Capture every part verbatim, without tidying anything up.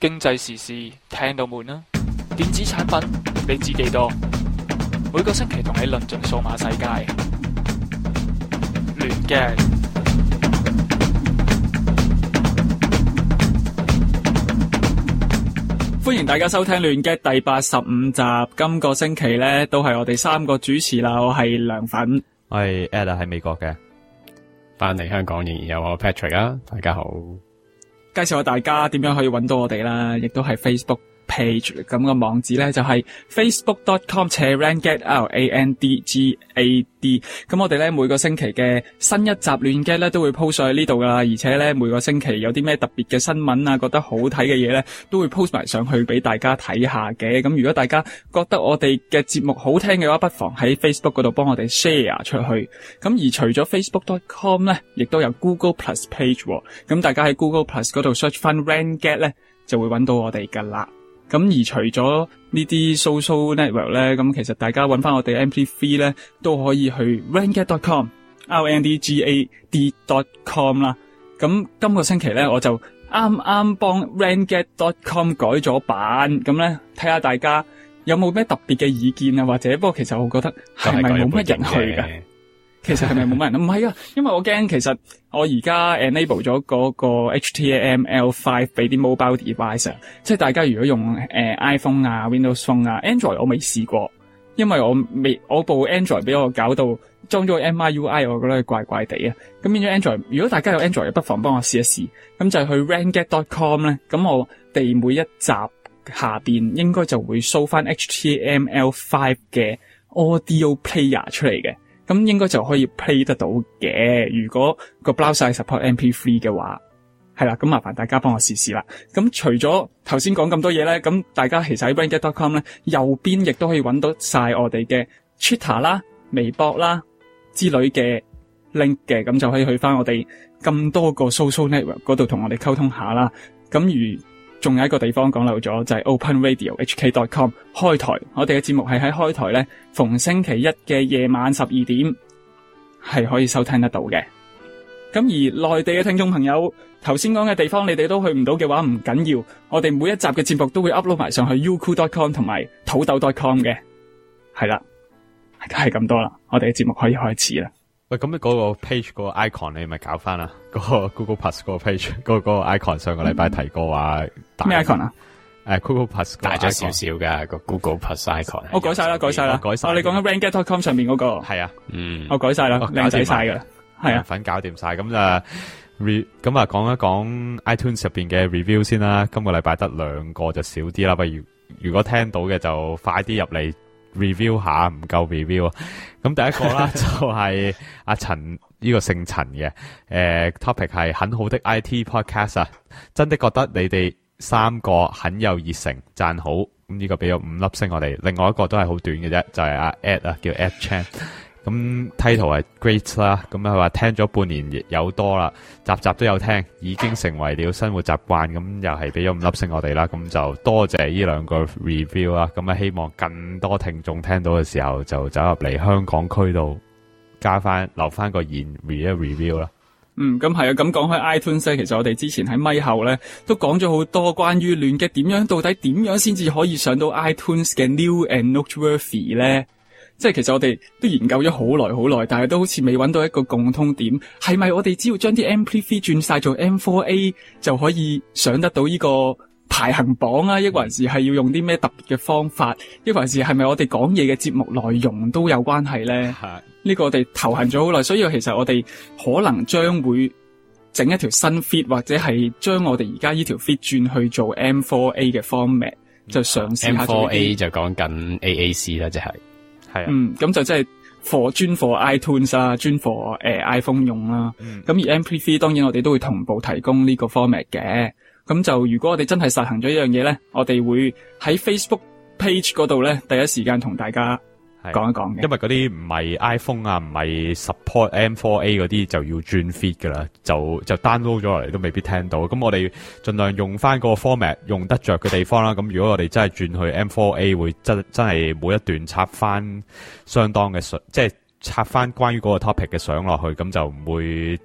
經濟時事聽到悶啦，電子產品你知幾多？每個星期同你論盡數碼世界，亂嘅。 歡迎大家收聽亂嘅第八十五集。今個星期咧都係我哋三個主持啦，我係涼粉， 我係 Ed 喺美國嘅， 翻嚟香港仍然有我 Patrick 啊，大家好。 介紹下大家點樣可以揾到我哋啦，亦都係 Facebook page 咁個網址咧就係 facebook dot com 斜 randgad r a n d g a d。咁我哋咧每個星期嘅新一集亂 get 咧都會 post 上去呢度噶啦，而且咧每個星期有啲咩特別嘅新聞啊，覺得好睇嘅嘢咧都會 post 埋上去俾大家睇下嘅。咁如果大家覺得我哋嘅節目好聽嘅話，不妨喺 Facebook 嗰度幫我哋 share 出去。咁而除咗 facebook dot com 咧，亦都有 Google Plus page。咁大家喺 Google Plus 嗰度 search 翻 randgad 咧，就會揾到我哋噶啦。咁而除咗呢啲 social network 咧，咁其實大家揾翻我哋 M P three 咧，都可以去 randgad dot com r n d g a d dot com 啦。咁今個星期咧，我就啱啱幫 randgad dot com 改咗版，咁咧睇下大家有冇咩特別嘅意見啊，或者不過其實我覺得係咪冇乜人去㗎？其實係咪冇乜人？唔係啊，因為我驚其實我而家 enable 咗嗰個 H T M L five 俾啲 mobile device 啊，即係大家如果用誒、呃、iPhone 啊、Windows Phone 啊、Android 我未試過，因為我未我部 Android 俾我搞到裝咗 M I U I， 我覺得怪怪地啊。咁變咗 Android， 如果大家有 Android， 不妨幫我試一試。咁就去 randgad dot com 咧，咁我哋每一集下邊應該就會 show 翻 H T M L five 嘅 audio player 出嚟嘅。咁應該就可以 play 得到嘅，如果個 browser support M P three 嘅話，係啦，咁麻煩大家幫我試試啦。咁除咗頭先講咁多嘢咧，咁大家其實喺 randgad dot com 咧，右邊亦都可以揾到晒我哋嘅 Twitter 啦、微博啦之類嘅 link 嘅，咁就可以去翻我哋咁多個 social network 嗰度同我哋溝通下啦。咁如仲有一個地方講漏咗，就係 Open Radio H K dot com 開台，我哋嘅節目係喺開台咧，逢星期一嘅夜晚十二點係可以收聽得到嘅。咁而內地嘅聽眾朋友，頭先講嘅地方你哋都去唔到嘅話，唔緊要，我哋每一集嘅節目都會 upload 埋上去 youku dot com 同埋土豆 dot com 嘅。係啦，係咁多啦，我哋嘅節目可以開始啦。 喂，咁你嗰個 page 嗰個 icon 你咪搞翻啦，嗰個 Google Plus 嗰個 page 嗰個 icon 上個禮拜提過話咩 icon 啊？ 誒 Google Plus 大咗少少嘅個 Google Plus icon。 我改晒啦，改晒啦，改晒。哦，你講緊 randgad dot com 上面嗰個係啊， 嗯， 我改晒啦，靚仔晒噶啦，係啊， 粉搞掂晒。咁就 re 咁啊，講一講 iTunes 入邊嘅 review 先啦。今個禮拜得兩個就少啲啦，不如如果聽到嘅就快啲入嚟。review 下唔夠 review 啊！咁第一個啦就係阿陳呢個姓陳嘅，誒、呃、topic 係很好的 I T podcast 啊，真的覺得你哋三個很有熱誠，讚好。咁呢個俾咗五粒星我哋，另外一個都係好短嘅啫，就係、是、阿 Ed 啊，叫 Ed Chan。咁 title 係 great 啦，咁佢話聽咗半年有多啦，集集都有聽，已經成為了生活習慣，咁又係俾咗五粒星我哋啦，咁就多謝呢兩個 review 啦，咁啊希望更多聽眾聽到嘅時候就走入嚟香港區度加翻留翻個言 review 啦。 嗯，咁係啊，咁講開 iTunes 咧，其實我哋之前喺咪後咧都講咗好多關於亂嘅點樣，到底點樣先至可以上到 iTunes 嘅 new and noteworthy 咧？即係其實我哋都研究咗好耐好耐，但係都好似未揾到一個共通點，係咪我哋只要將啲 M P three 轉晒做 M four A 就可以上得到呢個排行榜啊？抑或是係要用啲咩特別嘅方法？抑或是係咪我哋講嘢嘅節目內容都有關係咧？係呢個我哋頭痕咗好耐，所以其實我哋可能將會整一條新 feed， 或者係將我哋而家呢條 feed 轉去做 M four A 嘅 format， 就嘗試下做 M four A 就講緊 A A C 啦，即係。 係啊， 嗯，咁就即係 for 專 for iTunes 啊，專 for 誒 iPhone 用啦。咁、嗯、而 M P three 當然我哋都會同步提供呢個 format 嘅。咁就如果我哋真係實行咗一樣嘢咧，我哋會喺 Facebook page 嗰度咧第一時間同大家講一講嘅。 因為嗰啲唔係 iPhone 啊，唔係 support M four A 嗰啲就要轉 feed 噶啦，就就 download 咗落嚟都未必聽到。咁我哋盡量用翻個 format 用得着嘅地方啦。咁如果我哋真係轉去 M four A， 會真真係每一段插翻相當嘅相，即係插翻關於嗰個 topic 嘅相落去，咁就唔會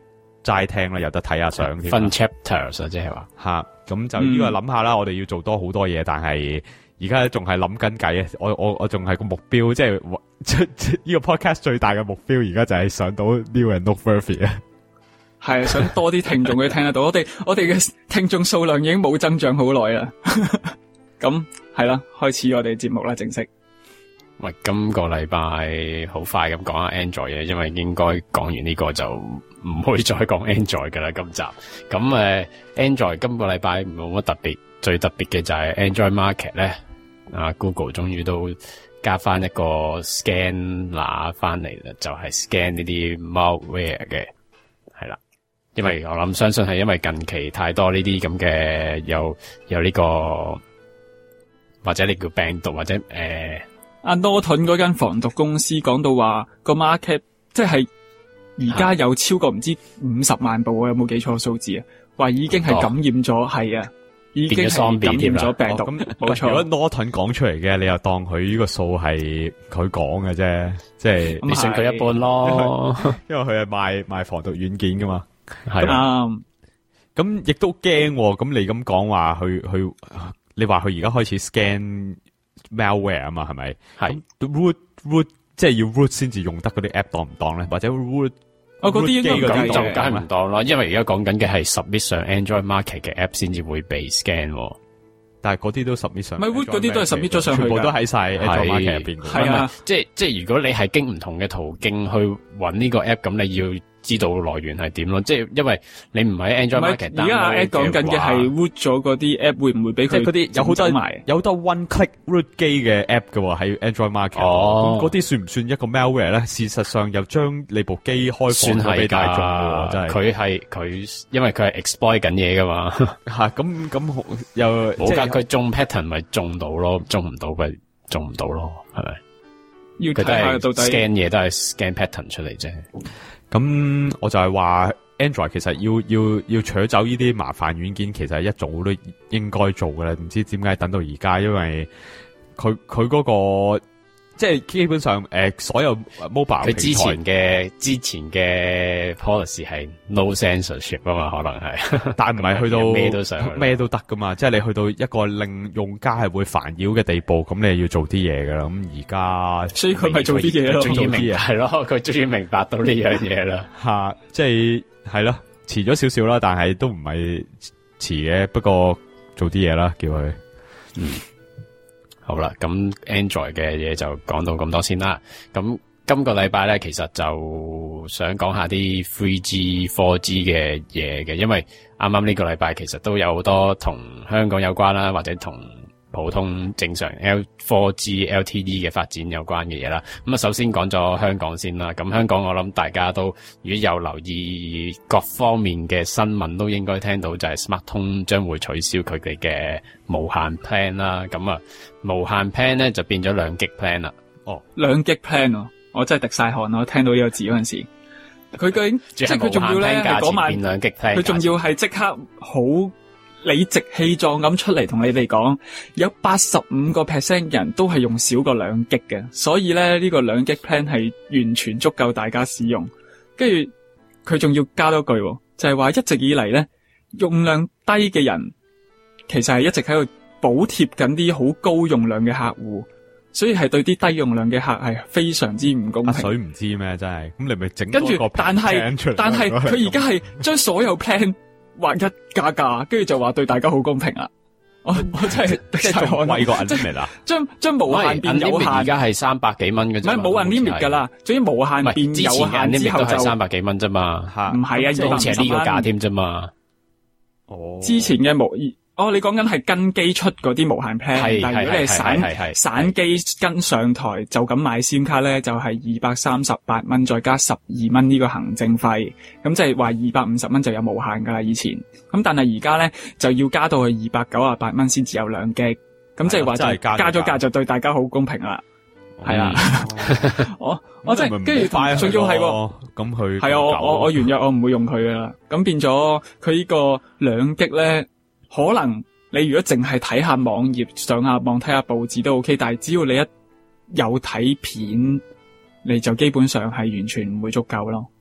齋聽啦，有得睇下相添。 分 chapters 啊，即係話吓，咁就呢個諗下啦。嗯、我哋要做多好多嘢，但係而家仲係諗緊計啊！我我我仲係個目標，即係呢個 podcast 最大嘅目標，而家就係上到 New and Noteworthy 啊！ 係想多啲聽眾去聽得到，我哋我哋嘅聽眾數量已經冇增長好耐啦。咁係啦，開始我哋節目啦，正式。 喂，今個禮拜好快咁講下 Android 嘅，因為應該講完呢個就唔會再講 Android 噶啦，今集。咁誒、呃、，Android 今個禮拜冇乜特別，最特別嘅就係 Android Market 咧，啊 Google 終於都加翻一個 scanner 翻嚟啦，就係、是、scan 呢啲 malware 嘅，係啦。因為我諗相信係因為近期太多呢啲咁嘅有有呢、這個或者你叫病毒或者誒。呃阿 Norton 嗰間防毒公司講到話個 market 即係而家有超過唔知五十萬部，我有冇記錯數字啊？話已經係感染咗，係啊，已經係感染咗病毒。咁冇錯。 如果 Norton 講出嚟嘅，你又當佢呢個數係佢講嘅啫，即係你信佢一半咯。 因為佢係賣賣防毒軟件噶嘛， 係啱。 咁亦都驚，咁你咁講話，佢佢你話佢而家開始 scan malware 啊嘛，係咪？係 root root 即係要 root 先至用得嗰啲 app 當唔當咧？或者 root 哦嗰啲應該咁就梗係唔當啦，因為而家講緊嘅係 submit 上 Android Market 嘅 app 先至會被 scan， 但係嗰啲都 submit 上， 唔係 root 嗰啲都係 submit 咗上去， 全部都喺晒 Android Market 入邊。 係啊， 即係即係如果你係經唔同嘅途徑去搵呢個 app，咁你要知道來源係點咯，即係因為你唔喺 Android Market。而家阿 App 講緊嘅係 root 咗嗰啲 app 會唔會俾佢？ 嗰啲有好多有得 one click root 機嘅 app 嘅喎，喺 Android Market。哦，咁嗰啲算唔算一個 malware 咧？事實上又將你部機開放咗俾大眾喎，真係。佢係佢，因為佢係 exploit 緊嘢噶嘛。吓，咁咁又冇噶，佢中 pattern 咪中到咯，中唔到咪中唔到咯，係咪？ 要睇下到底 scan 嘢都係 scan pattern 出嚟啫。 咁我就係話 Android 其實要要要取走呢啲麻煩軟件，其實係一早都應該做嘅啦，唔知點解等到而家，因為佢佢嗰個即係基本上誒、呃、所有 mobile 佢之前嘅之前嘅 policy 係 no censorship 啊嘛，可能係，但係唔係去到咩都上咩都得噶嘛，即係你去到一個令用家係會煩擾嘅地步，咁你要做啲嘢噶啦。咁而家所以佢咪做啲嘢咯， 終於明係咯，佢終於明白到呢樣嘢啦。 吓，即係係咯，遲咗少少啦，但係都唔係遲嘅，不過做啲嘢啦，叫佢嗯。好啦，咁 Android 嘅嘢就講到咁多先啦。咁今個禮拜咧，其實就想講下啲 three G、four G 嘅嘢嘅，因為啱啱呢個禮拜其實都有好多同香港有關啦，或者同普通正常 L four G L T E 嘅發展有關嘅嘢啦。咁啊，首先講咗香港先啦。咁香港我諗大家都如果有留意各方面嘅新聞，都應該聽到就係 Smart 通將會取消佢哋嘅無限 plan 啦。咁啊，無限 plan 咧就變咗兩 G plan 啦。 哦，兩 G plan 啊，我真係滴晒汗，我聽到呢個字嗰陣時，佢究竟即係佢仲要咧係嗰晚，佢仲要係即刻好理直氣壯咁出嚟同你哋講，有八十五個 percent 人都係用少過兩 G 嘅，所以咧呢個兩 G plan 係完全足夠大家使用。跟住佢仲要加多句，就係話一直以嚟咧用量低嘅人，其實係一直喺度補貼緊啲好高用量嘅客戶，所以係對啲低用量嘅客係非常之唔公平。 水唔知咩真係，咁你咪整跟住，但係但係佢而家係將所有 plan 劃一價價，跟住就話對大家好公平啦！我我真係即係仲貴過 unlimited 啦， 將將無限變有限， 而家係三百幾蚊嘅啫， 唔係冇 unlimited 噶啦，總之無限變有限之後就係三百幾蚊啫嘛， 唔係啊， 好似係呢個價添啫嘛。 哦， 之前嘅無哦，你講緊係跟機出嗰啲無限 plan，但係如果你係散散機跟上台就咁買 SIM 卡咧，就係二百三十八蚊再加十二蚊呢個行政費，咁即係話二百五十蚊就有無限噶啦以前，咁但係而家咧就要加到去二百九十八蚊先至有兩 G， 咁即係話就加咗價就對大家好公平啦，係啦，我我即係跟住仲要係喎， 咁佢係啊，我我我原約我唔會用佢噶啦，咁變咗佢呢個兩 G 咧。可能你如果淨係睇下網頁、上下網睇下報紙都 OK， 但係只要你一有睇片，你就基本上係完全唔會足夠咯。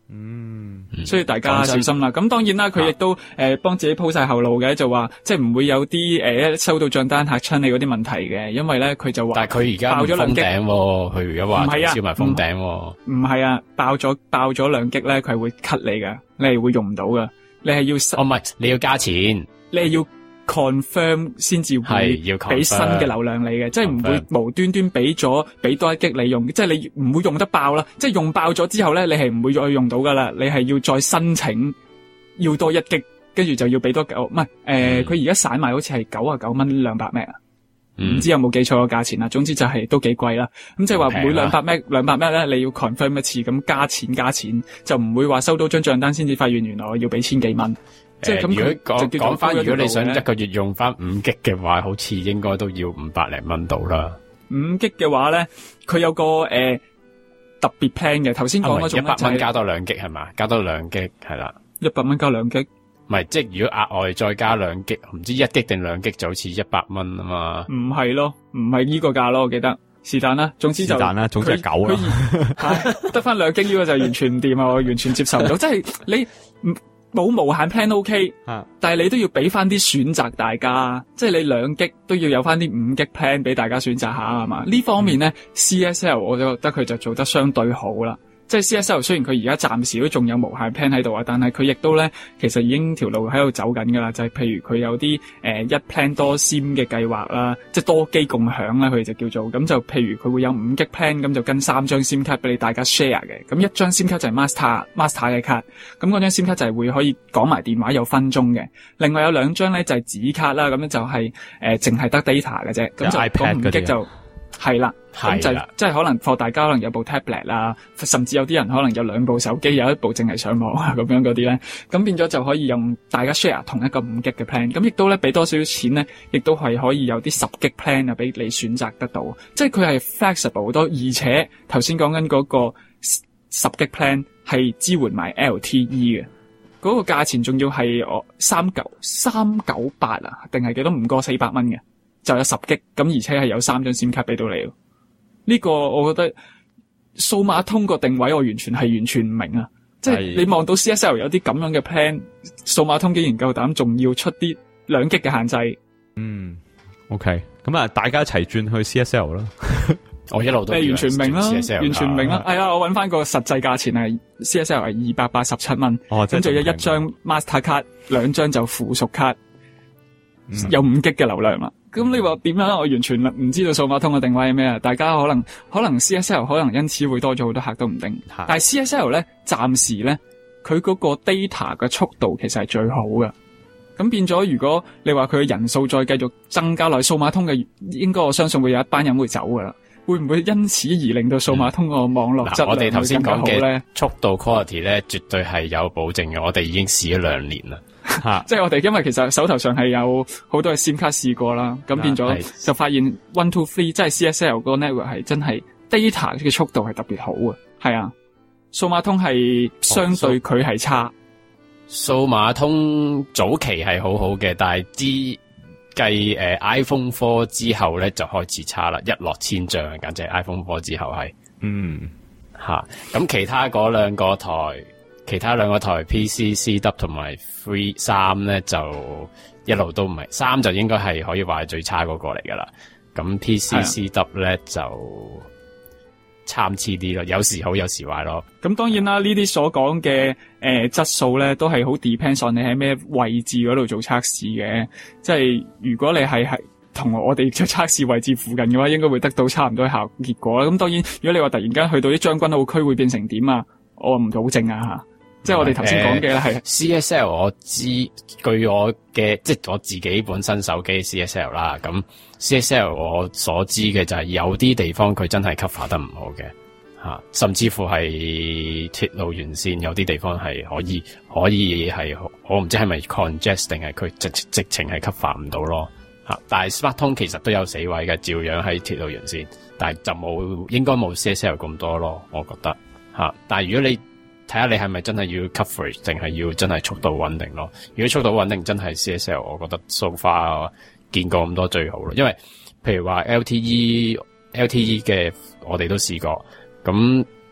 嗯， 所以大家小心啦。咁當然啦，佢亦都誒幫自己鋪晒後路嘅，就話即係唔會有啲誒一收到賬單嚇親你嗰啲問題嘅，因為咧佢就話， 但係佢而家爆咗兩擊， 佢而家話燒埋封頂， 唔係啊，爆咗爆咗兩擊咧，佢係會 cut 你㗎，你係會用唔到㗎，你係要哦唔係，你要加錢， 你係要 confirm 先至會俾新嘅流量你嘅，即係唔會無端端俾咗俾多一擊你用，即係你唔會用得爆啦。即係用爆咗之後咧，你係唔會再用到噶啦，你係要再申請要多一擊，跟住就要俾多九，唔係誒，佢而家散賣好似係九啊九蚊兩百 meg 啊，唔知有冇記錯個價錢啦。總之就係都幾貴啦。咁即係話每兩百 meg 兩百 meg 咧，你要 confirm 一次，咁加錢加錢，就唔會話收到張賬單先至發現原來我要俾千幾蚊。即係咁， 如果講講翻，如果你想一個月用翻五 G 嘅話，好似應該都要五百零蚊到啦。 五 G 嘅話咧，佢有個誒、呃、特別 plan 嘅。頭先講嗰種一百蚊加多兩 G 係嘛？加多兩 G 係啦。一百蚊加兩 G， 唔係即係如果額外再加兩 G， 唔知一 G 定兩 G 就好似一百蚊啊嘛。 唔係咯，唔係呢個價咯，我記得是但啦。總之就是但啦，總之係九啦。 得翻兩 G 呢個就完全唔掂啊！我完全接受唔到，即係你唔。冇無限 plan OK，但係你都要俾翻啲選擇大家，即係你兩 G 都要有翻啲五 G plan 俾大家選擇下係嘛？呢方面咧、嗯、C S L 我就覺得佢就做得相對好啦。即係 C S L 雖然佢而家暫時都仲有無限 plan 喺度啊，但係佢亦都咧其實已經條路喺度走緊噶啦。就係、是、譬如佢有啲誒、呃、一 plan 多 SIM 嘅計劃啦，即係多機共享啦，佢哋就叫做咁就譬如佢會有五 G plan，咁就跟三張 SIM 卡俾你大家 share 嘅。咁一張 SIM 卡就係 master master 嘅卡，咁嗰張 SIM 卡就係會可以講埋電話有分鐘嘅。另外有兩張咧就係紙卡啦，咁樣就係誒淨係得 data 嘅啫。咁就講五 G 就係啦。咁就即係可能課大家可能有部 tablet 啦，甚至有啲人可能有兩部手機，有一部淨係上網啊咁樣嗰啲咧，咁變咗就可以用大家 share 同一個五 G 嘅 plan， 咁亦都咧俾多少少錢咧，亦都係可以有啲十 G plan 啊俾你選擇得到，即係佢係 flexible 好多，而且頭先講緊嗰個十 G plan 係支援埋 L T E 嘅，嗰個價錢仲要係我三九三九八啊，定係幾多唔過四百蚊嘅，就有十 G， 咁而且係有三張 SIM 卡俾到你。呢、這個我覺得數碼通個定位我完全係完全唔明啊！即係你望到 C S L 有啲咁樣嘅 plan， 數碼通竟然夠膽仲要出啲兩 G 嘅限制。 嗯 ，OK， 咁啊，大家一齊轉去 C S L 啦。 我一路都完全明啦，完全明啦。係啊，我揾翻個實際價錢係 C S L 係二百八十七蚊，跟住有一張 Master 卡，兩張就附屬卡，嗯、有五 G 嘅流量啦。咁你話點樣？我完全唔知道數碼通嘅定位係咩啊！大家可能可能 C S L 可能因此會多咗好多客都唔定，但係 C S L 咧暫時咧佢嗰個 data 嘅速度其實係最好嘅。咁變咗，如果你話佢嘅人數再繼續增加落去，數碼通嘅應該我相信會有一班人會走噶啦。會唔會因此而令到數碼通個網絡質量更加好咧？我哋頭先講嘅速度 quality 咧，絕對係有保證嘅。我哋已經試咗兩年啦。 吓，即係我哋因為其實手頭上係有好多嘅 SIM 卡試過啦，咁變咗就發現 one two three 即係 C S L 嗰個 network 係真係 data 嘅速度係特別好啊，係啊，數碼通係相對佢係差， 數碼通早期係好好嘅，但係之繼誒 iPhone four 之後咧就開始差啦，一落千丈，簡直係 iPhone four 之後係，嗯吓，咁其他嗰兩個台。其他兩個台 P C C W 同埋 Free 三咧就一路都唔係，三就應該係可以話係最差嗰個嚟噶啦。咁 P C C W 咧就參差啲咯，有時好有時壞咯。 咁當然啦，呢啲所講嘅誒質素咧都係好 depends on 你喺咩位置嗰度做測試嘅。即係如果你係喺同我哋嘅測試位置附近嘅話，應該會得到差唔多效結果啦。咁當然，如果你話突然間去到啲將軍澳區會變成點啊？我唔保證啊吓。即係我哋頭先講嘅咧，係 C S L 我知，據我嘅即係我自己本身手機 C S L 啦。咁 C S L 我所知嘅就係有啲地方佢真係 cover 得唔好嘅吓，甚至乎係鐵路沿線有啲地方係可以可以係我唔知係咪 congest 定係佢直直情係 cover 唔到咯吓。但係 Smart 通其實都有死位嘅，照樣喺鐵路沿線，但係就冇應該冇 C S L 咁多咯，我覺得吓。但係如果你睇下你係咪真係要 coverage， 定係要真係速度穩定咯？如果速度穩定真係 C S L， 我覺得 so far 見過咁多最好咯。因為譬如話 L T E、L T E 嘅我哋都試過，咁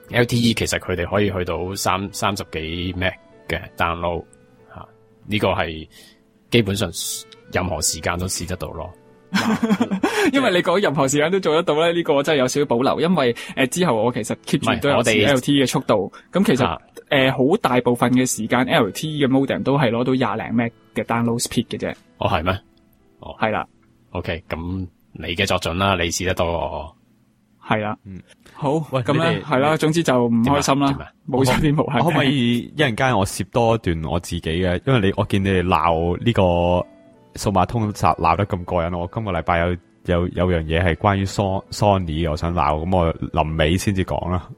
L T E 其實佢哋可以去到三三十幾 meg 嘅 download 吓，呢個係基本上任何時間都試得到咯。 因為你講任何時間都做得到咧，呢、這個我真係有少少保留。因為誒、呃、之後我其實 keep 住都有試 L T E 嘅速度，咁其實誒好、啊呃、大部分嘅時間 L T E 嘅 modem 都係攞到廿零 meg 嘅 download speed 嘅啫。 哦，係咩？哦， 係啦。 OK，咁你嘅作準啦，你試得到我。係啦， 嗯， 好，咁咧係啦，總之就唔開心啦，冇咗啲無限。 可唔可以一陣間我攝多一段我自己嘅？因為你我見你哋鬧呢個數碼通集鬧得咁過癮，我今個禮拜有有有樣嘢係關於 Sony， 我想鬧，咁我臨尾先至講啦。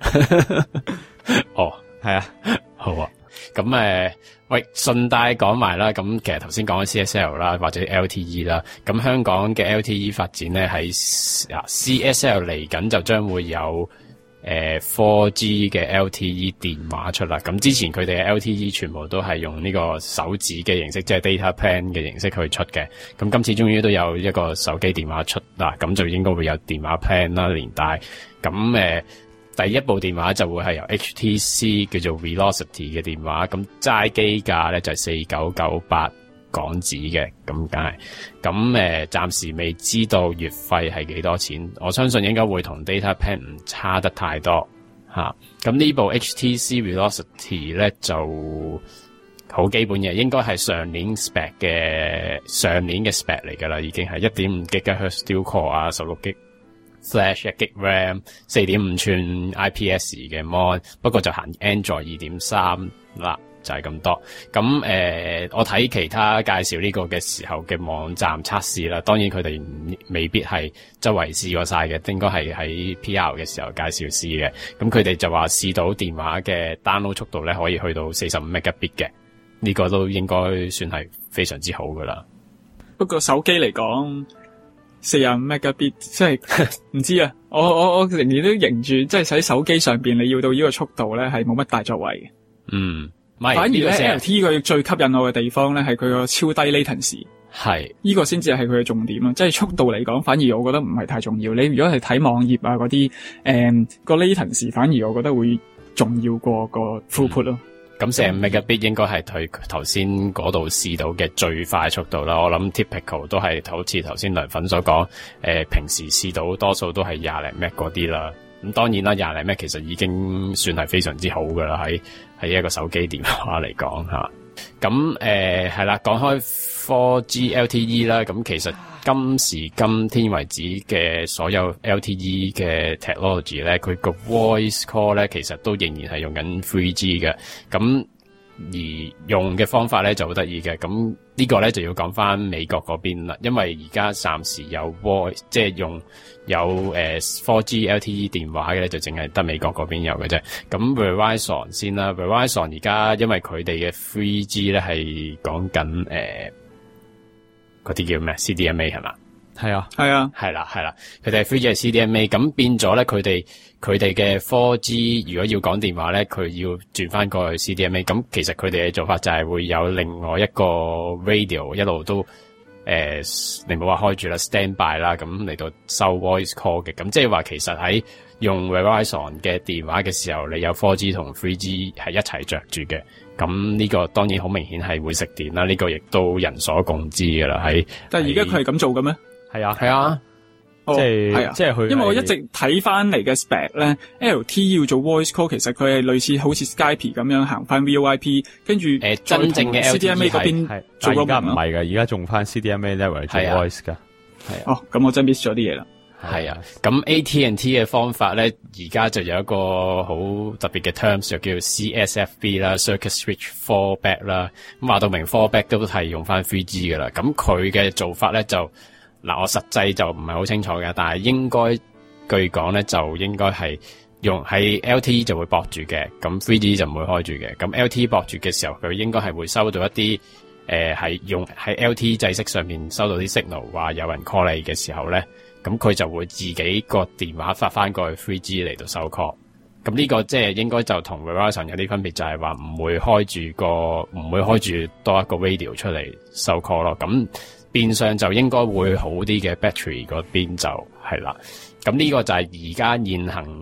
哦，係啊，好啊。咁誒、呃，喂，順帶講埋啦。咁其實頭先講緊 C S L 啦，或者 L T E 啦。咁香港嘅 L T E 發展咧，喺啊 C S L 嚟緊就將會有誒 四 G 嘅 L T E 電話出啦。咁之前佢哋嘅 L T E 全部都係用呢個手指嘅形式，即係 data plan 嘅形式去出嘅。咁今次終於都有一個手機電話出啦，咁就應該會有電話 plan 啦，連帶咁誒。第一部電話就會係由 H T C 叫做 Velocity 嘅電話，咁齋機價咧就係四九九八港紙嘅，咁梗係，咁誒暫時未知道月費係幾多錢，我相信應該會同 Data Plan 唔差得太多吓。咁呢部 H T C Velocity 咧就好基本嘅，應該係上年 spec 嘅上年嘅 spec 嚟噶啦，已經係 一點五 gigahertz dual core 啊，十六 G Flash 一 G RAM 四點五寸 I P S 嘅 mon， 不過就行 Android 二點三啦，就係咁多。咁誒、呃，我睇其他介紹呢個嘅時候嘅網站測試啦，當然佢哋未必係周圍試過晒嘅，應該係喺 P R 嘅時候介紹試嘅。咁佢哋就話試到電話嘅 download 速度咧可以去到四十五 megabit 嘅，呢、這個都應該算係非常之好噶啦。 不過手機嚟講，四十五 megabit 即係唔知啊！我我我仍然都認住，即係喺手機上邊你要到呢個速度咧，係冇乜大作為嘅。 嗯， 反而咧 L T E 佢最吸引我嘅地方咧，係佢個超低 latency。係呢個先至係佢嘅重點咯，即係速度嚟講，反而我覺得唔係太重要。你如果係睇網頁啊嗰啲，誒個 latency 反而我覺得會重要過個 throughput 咯。 咁四十五 megabit 應該係佢頭先嗰度試到嘅最快速度啦。我諗 typical 都係好似頭先梁粉所講，誒、呃、平時試到多數都係廿零 meg 嗰啲啦。咁當然啦，廿零 meg 其實已經算係非常之好噶啦，喺喺一個手機電話嚟講吓。咁誒係啦，講開 四 G L T E 啦，咁其實今時今天為止嘅所有 L T E 嘅 technology 咧，佢個 voice call 咧，其實都仍然係用緊三 G 嘅。咁而用嘅方法咧就好得意嘅。咁呢個咧就要講翻美國嗰邊啦，因為而家暫時有 voice 即係用有誒四 G L T E 電話嘅咧，就淨係得美國嗰邊有嘅啫。咁 Verizon 先啦 ，Verizon 而家因為佢哋嘅三 G 咧係講緊誒嗰啲叫咩 C D M A 係嘛？係啊，係啊，係啦，係啦，佢哋係三 G 係 C D M A， 咁變咗咧，佢哋佢哋嘅四 G 如果要講電話咧，佢要轉翻過去 C D M A， 咁其實佢哋嘅做法就係會有另外一個 radio 一路都誒、呃，你冇話開住啦 ，stand by 啦，咁嚟到收 voice call 嘅，咁即係話其實喺用 Verizon 嘅電話嘅時候，你有四 G 同三 G 係一齊着住嘅，咁呢個當然好明顯係會食電啦，呢、這個亦都人所共知噶啦，喺但係而家佢係咁做嘅咩？係啊，係啊， 即係係啊，即係佢。因為我一直睇翻嚟嘅 spec 咧 ，L T E 要做 voice call，其實佢係類似好似 Skype 咁樣行翻 V O I P， 跟住誒真正嘅 C D M A 嗰邊做咗。而家唔係噶，而家仲翻 C D M A level 做 voice 噶。係啊，哦，咁我真 miss 咗啲嘢啦。係啊，咁 A T and T 嘅方法咧，而家就有一個好特別嘅 terms， 就叫 C S F B 啦 ，Circuit Switch Fallback 啦。咁話到明 Fallback 都係用翻三 G 噶啦。咁佢嘅做法咧就。嗱，我實際就唔係好清楚嘅，但係應該據講咧，就應該係用喺 L T E 就會駁住嘅，咁三 G 就唔會開住嘅。咁 L T E 駁住嘅時候，佢應該係會收到一啲誒係用喺 L T E 制式上面收到啲 signal，話有人 call 你嘅時候咧，咁佢就會自己個電話發翻過去三 G 嚟到收 call。咁呢個即係應該就同 Verizon 有啲分別，就係話唔會開住個唔會開住多一個 radio 出嚟收 call 咯。咁變相就應該會好啲嘅 battery 嗰邊就係啦，咁呢個就係而家現行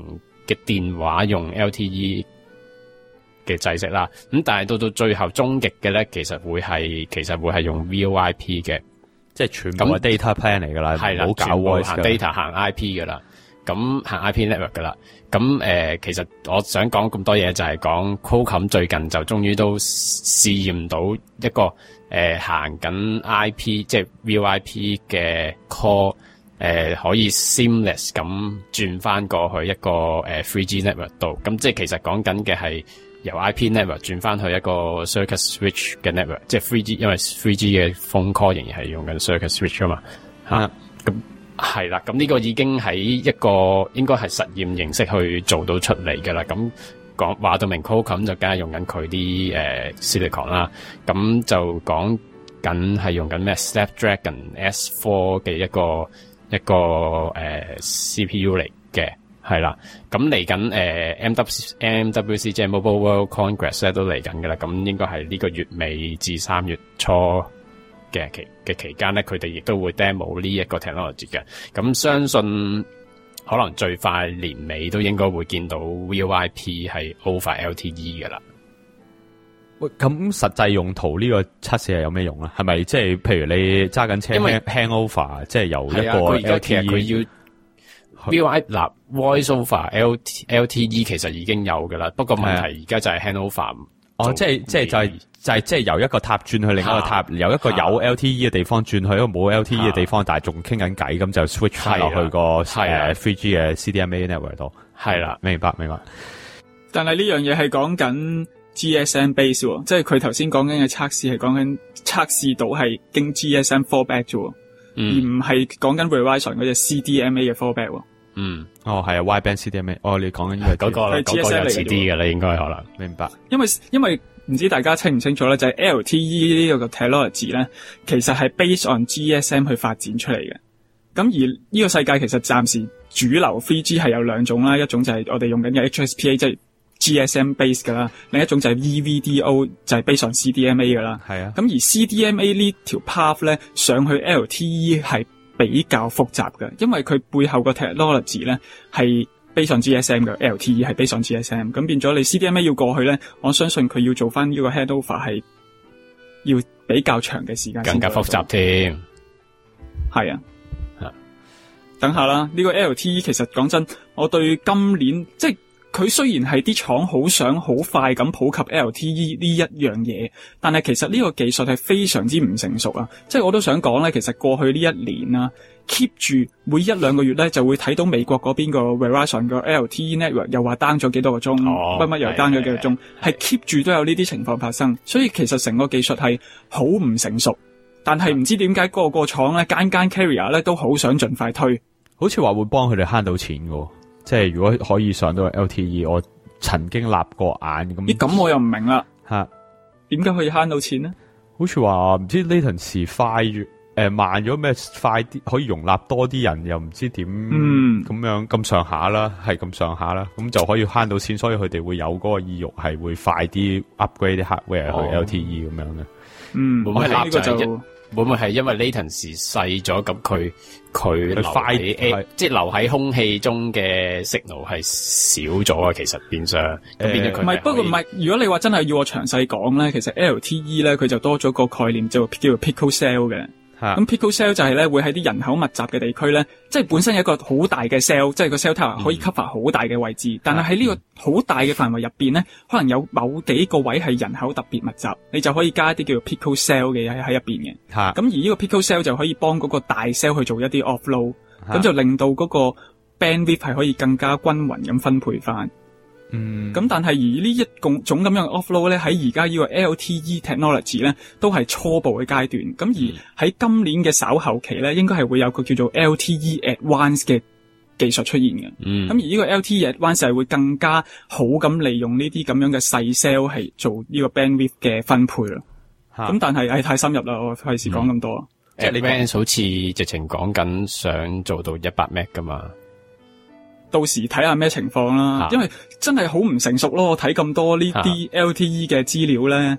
嘅電話用 L T E 嘅制式啦。咁但係到到最後終極嘅咧，其實會係其實會係用 V O I P 嘅， 即係全部係 data plan 嚟噶啦， 係啦， 唔好搞全部 voice 行㗎 data 行 I P 噶啦。咁行 I P network 噶啦，咁誒、呃，其實我想講咁多嘢就係講 Qualcomm 最近就終於都試驗到一個誒、呃、行緊 I P 即係 V O I P 嘅 call，誒、呃、可以 seamless 咁轉翻過去一個誒、呃、three G network 度，咁即係其實講緊嘅係由 I P network 轉翻去一個 circuit switch 嘅 network， 即係 three G， 因為 three G 嘅 phone call 仍然係用緊 circuit switch 啊嘛，吓咁。係啦，咁呢個已經喺一個應該係實驗形式去做到出嚟嘅啦。咁講話到明 Qualcomm 就梗係用緊佢啲誒 Silicon 啦。咁就講緊係用緊咩 Snapdragon S 四 嘅一個一個誒、呃、C P U 嚟嘅，係啦。咁嚟緊誒 M W M W C 即係 Mobile World Congress 咧都嚟緊嘅啦。咁應該係呢個月尾至三月初嘅期嘅期間咧，佢哋亦都會 demo 呢一個 technology 嘅，咁相信可能最快年尾都應該會見到 V O I P 係 over L T E 嘅啦。 喂，咁實際用途呢個測試係有咩用啊？係咪即係譬如你揸緊車 hand over，即係由一個 L T E 佢要 V O I 嗱 voice over L T L T E 其實已經有噶啦，不過問題而家就係 hand over。 哦，即係即係就係、是、就係、是、即係由一個塔轉去另一個塔，啊、由一個有 L T E 嘅地方轉去一個冇 L T E 嘅地方，啊、但係仲傾緊偈，咁就 switch 翻落去個誒 three G 嘅 C D M A network 度。係啦，明白明白。 但係呢樣嘢係講緊 G S M base 喎，即係佢頭先講緊嘅測試係講緊測試到係經 G S M fallback 啫，嗯、而唔係講緊 Verizon 嗰隻 C D M A 嘅 fallback 喎。 嗯，哦係啊 ，wideband C D M A， 哦你講緊呢個嗰個嗰個有遲啲嘅啦，應該可能明白。 因為因為唔知大家清唔清楚咧，就係、是、L T E 呢個 technology 咧，其實係 based on G S M 去發展出嚟嘅。咁而呢個世界其實暫時主流 three G 係有兩種啦，一種就係我哋用緊嘅 H S P A， 即係 G S M base 噶啦，另一種就係 E V D O， 就係 based on C D M A 噶啦。係啊。咁而 C D M A 呢條 path 咧上去 L T E 係比較複雜嘅，因為佢背後個 technology 咧係 based on G S M 嘅 ，L T E 係 based on G S M， 咁變咗你 C D M A 要過去咧，我相信佢要做翻呢個 handover 係要比較長嘅時間， 更加複雜添。 係啊，等下啦，呢、這個 L T E 其實講真，我對今年即係佢雖然係啲廠好想好快咁普及 L T E 呢一樣嘢，但係其實呢個技術係非常之唔成熟啊！即係我都想講咧，其實過去呢一年啦 keep 住每一兩個月咧就會睇到美國嗰邊個 Verizon 個 L T E network 又話 down 咗幾多個鐘，乜乜、哦、又 down 咗幾個鐘，係 keep 住都有呢啲情況發生，所以其實成個技術係好唔成熟，但係唔知點解個個廠咧間間 carrier 咧都好想盡快推， 好似話會幫佢哋慳到錢㗎。即係如果可以上到 L T E， 我曾經立過眼咁。咦，咁我又唔明啦。 吓， 點解可以慳到錢呢？ 好似話唔知 latency 快誒、呃、慢咗咩？快啲可以容納多啲人，又唔知點。嗯，咁樣咁上下啦，係咁上下啦，咁就可以慳到錢，所以佢哋會有嗰個意欲係會快啲 upgrade 啲 hardware 去 L T E 咁、哦、樣嘅。嗯， 會唔會呢個就？ 會唔會係因為 latency 細咗，咁佢佢留喺即係留喺空氣中嘅 signal 係少咗啊？其實變相咁變咗佢唔係， 不過唔係。如果你話真係要我詳細講咧，其實 L T E 咧佢就多咗個概念，就叫做 picocell 嘅。咁 picocell 就係咧會喺啲人口密集嘅地區咧，即係本身有一個好大嘅 cell， 即係個 cell tower 可以 cover 好大嘅位置，嗯、但係喺呢個好大嘅範圍入邊咧，可能有某幾個位係人口特別密集，你就可以加一啲叫做 picocell 嘅嘢喺入邊嘅。咁、啊、而呢個 picocell 就可以幫嗰個大 cell 去做一啲 offload，咁、啊、就令到嗰個 bandwidth 係可以更加均勻咁分配翻。嗯，咁但係而呢一種咁樣嘅 offload 咧，喺而家呢個 L T E technology 咧，都係初步嘅階段。咁而喺今年嘅稍後期咧，應該係會有個叫做 L T E Advanced 嘅技術出現嘅。嗯，咁而呢個 L T E Advanced 係會更加好咁利用呢啲咁樣嘅細 cell 係做呢個 bandwidth 嘅分配咯。咁、啊、但係係太深入啦，我費事講咁多。 即係你 Advanced 好似直情講緊想做到一百 meg 噶嘛？ 到時睇下咩情況啦，啊、因為真係好唔成熟咯。我睇咁多呢啲 L T E 嘅資料咧，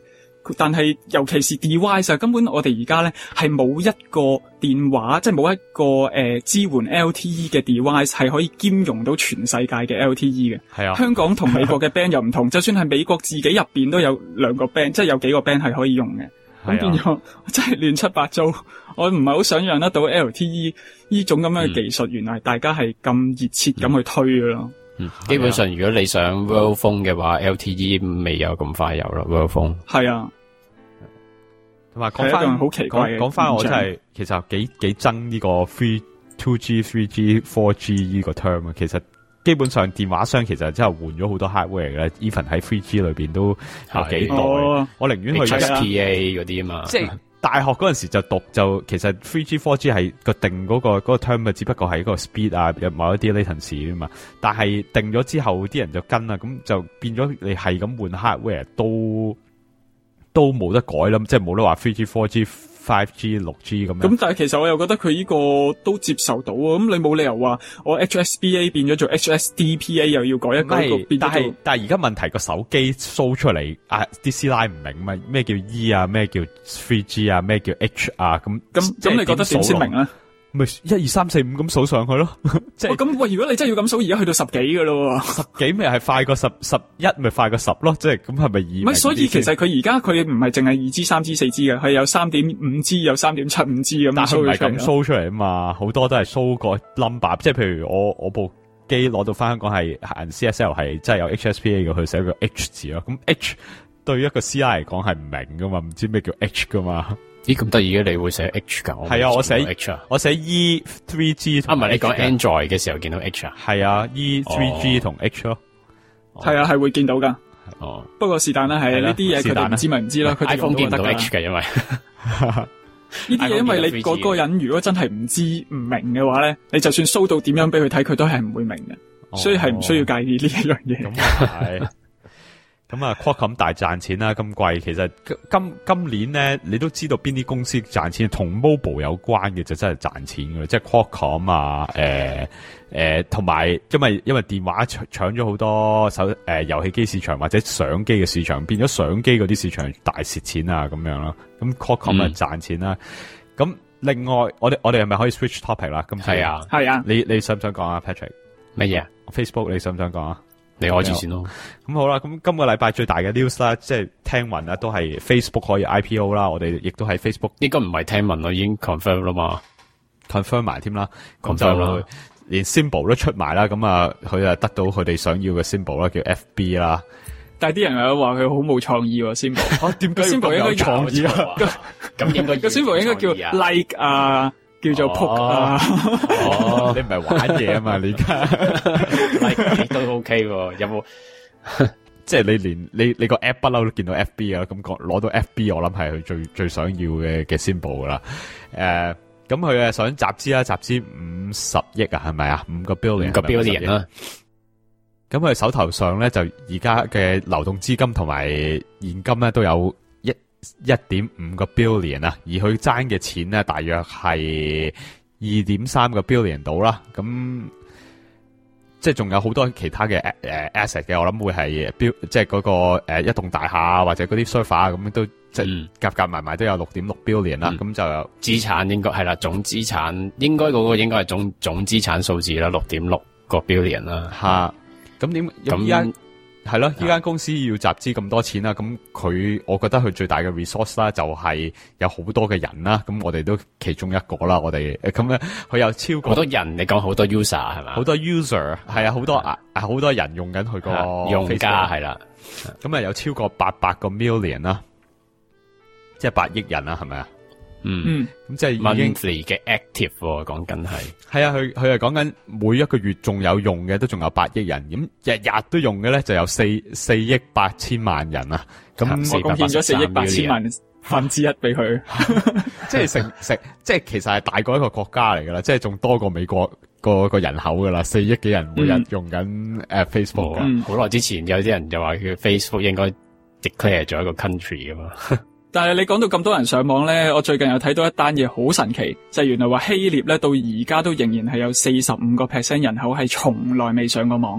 但係尤其是 device 啊，根本我哋而家咧係冇一個電話，即係冇一個誒、呃、支援 L T E 嘅 device 係可以兼容到全世界嘅 L T E 嘅。 係啊， 香港同美國嘅 band 又唔同，就算係美國自己入邊都有兩個 band，即係有幾個 band 係可以用嘅。咁變咗真係亂七八糟，我唔係好想象得到 L T E 呢種咁樣嘅技術，嗯、原來大家係咁熱切咁去推嘅咯。 嗯，基本上如果你上 World Phone 嘅話 ，L T E 未有咁快有咯 World Phone。係啊， 同埋講翻好奇怪嘅， 講翻我真係其實幾幾憎呢個 three two G three G four G 呢個 term 啊。其實基本上電話商其實真係換咗好多 hardware 嘅 ，even 喺 three G 裏邊都有幾代。 哦、 我寧願去 H P A 嗰啲啊嘛， 即係。大學嗰陣時就讀就其實 three G four G 係個定嗰、嗰個嗰、嗰個 term 嘅，只不過係一個 speed 啊，有某一啲 latency 啊嘛。但係定咗之後，啲人就跟啦，咁就變咗你係咁換 hardware 都都冇得改啦，即係冇得話 three G four G five G 六 G 咁樣。 咁但係其實我又覺得佢呢個都接受到啊。咁你冇理由話我 H S B A 變咗做 H S D P A 又要改一改一個變咗做。 但係但係而家問題個手機 show 出嚟啊，啲師奶唔明嘛？咩叫 E 啊？咩叫 three G 啊？咩叫 H 啊？咁咁咁你覺得點先明咧？ 咪一二三四五咁數上去咯，即係咁喂！如果你真係要咁數，而家去到十幾噶咯， 十幾咪係快過十十一，咪快過十咯，即係咁係咪二？ 唔係，所以其實佢而家佢唔係淨係二 G、三 G、四 G 嘅，係有三點五 G、有三點七五 G 咁。 但係唔係咁 show 出嚟啊嘛，好多都係 show 個 number，即係譬如我我部機攞到翻香港係行 C S L 係真係有 H S P A 嘅，佢寫個 H 字咯。咁 H 對於一個 C I 嚟講係唔明噶嘛，唔知咩叫 H 噶嘛。 咦，咁得意嘅，你會寫 H 噶？ 係啊，我寫 H 啊， 我寫 E three G。啊， 唔係你講 Android 嘅時候見到 H 啊？ 係啊 ，E three G 同 H 咯。 係啊，係會見到噶。 哦， 不過是但啦，係呢啲嘢佢哋唔知咪唔知啦。佢 iPhone 見唔到 H 嘅，因為呢啲嘢，因為你嗰個人如果真係唔知唔明嘅話咧，你就算 show 到點樣俾佢睇，佢都係唔會明嘅。所以係唔需要介意呢一樣嘢。 咁係。咁啊 ，Qualcomm 大賺錢啦，咁貴。其實今今年咧，你都知道邊啲公司賺錢，同 mobile 有關嘅就真係賺錢嘅，即係 Qualcomm 啊，誒誒，同埋因為因為電話搶搶咗好多手誒遊戲機市場或者相機嘅市場，變咗相機嗰啲市場大蝕錢啊，咁樣咯。咁 Qualcomm 啊賺錢啦。咁、嗯、另外，我哋我哋係咪可以 switch topic 啦？咁係啊， 係啊。 你你想唔想講啊 ，Patrick？ 乜嘢 ？Facebook 你想唔想講啊？ 你開始先咯。 咁好啦，咁今個禮拜最大嘅 news 啦，即係聽聞啦，都係 Facebook 可以 I P O 啦。我哋亦都喺 Facebook， 應該唔係聽聞咯，已經 confirm 啦嘛 ，confirm 埋添啦 ，confirm 啦， 連 symbol 都出埋啦。咁啊，佢啊得到佢哋想要嘅 symbol 啦，叫 F B 啦。 但係啲人又話佢好冇創意喎 symbol。 啊，點解 symbol 應該創意啊？ 咁應該個 symbol 應該叫 like 啊。叫做扑啊！ 哦，你唔係玩嘢啊嘛？你而家你都 OK 喎，有冇？ 即係你連你你個 app 不嬲都見到 F B 啊，咁講攞到 F B， 我諗係佢最最想要嘅嘅 symbol 噶啦。誒、呃，咁佢啊想集資啦，集資五十億啊，係咪啊？五個 billion， 五個 billion 啦。 咁佢手頭上咧就而家嘅流動資金同埋現金咧都有一點五個 billion 啊，而佢爭嘅錢咧大約係二點三個 billion 到啦，咁即係仲有好多其他嘅誒 asset 嘅，我諗會係標即係嗰個誒一棟大廈或者嗰啲 server 啊，咁都即係夾夾埋埋都有六點六 billion 啦，咁、嗯、就有資產應該係啦，總資產應該嗰個應該係總總資產數字啦，六點六個 billion 啦， 吓，咁點咁？係咯，呢間公司要集資咁多錢啦，咁佢，我覺得佢最大嘅 resource 啦，就係有好多嘅人啦，咁我哋都其中一個啦，我哋咁咧，佢有超過好多人，你講好多 user 係嘛？ 好多 user 係啊，好多啊，好多人用緊佢個用家係啦， 咁啊有超過八百個 million 啦，即係八億人啦，係咪啊？ 嗯， 咁即係已經 monthly 嘅 active 講緊係， 係啊，佢佢係講緊每一個月仲有用嘅都仲有八億人，咁日日都用嘅咧就有四四億八千萬人啊，咁我貢獻咗四億八千萬分之一俾佢， 即係成成即係其實係大過一個國家嚟噶啦，即係仲多過美國個個人口噶啦，四億幾人每日用緊誒、嗯 uh, Facebook 噶， 好耐、嗯、之前有啲人就話佢 Facebook 應該 declare 咗一個 country 噶嘛。 但係你講到咁多人上網咧，我最近又睇到一單嘢好神奇，就係、原來話希臘咧到而家都仍然係有四十五個 percent 人口係從來未上過網嘅。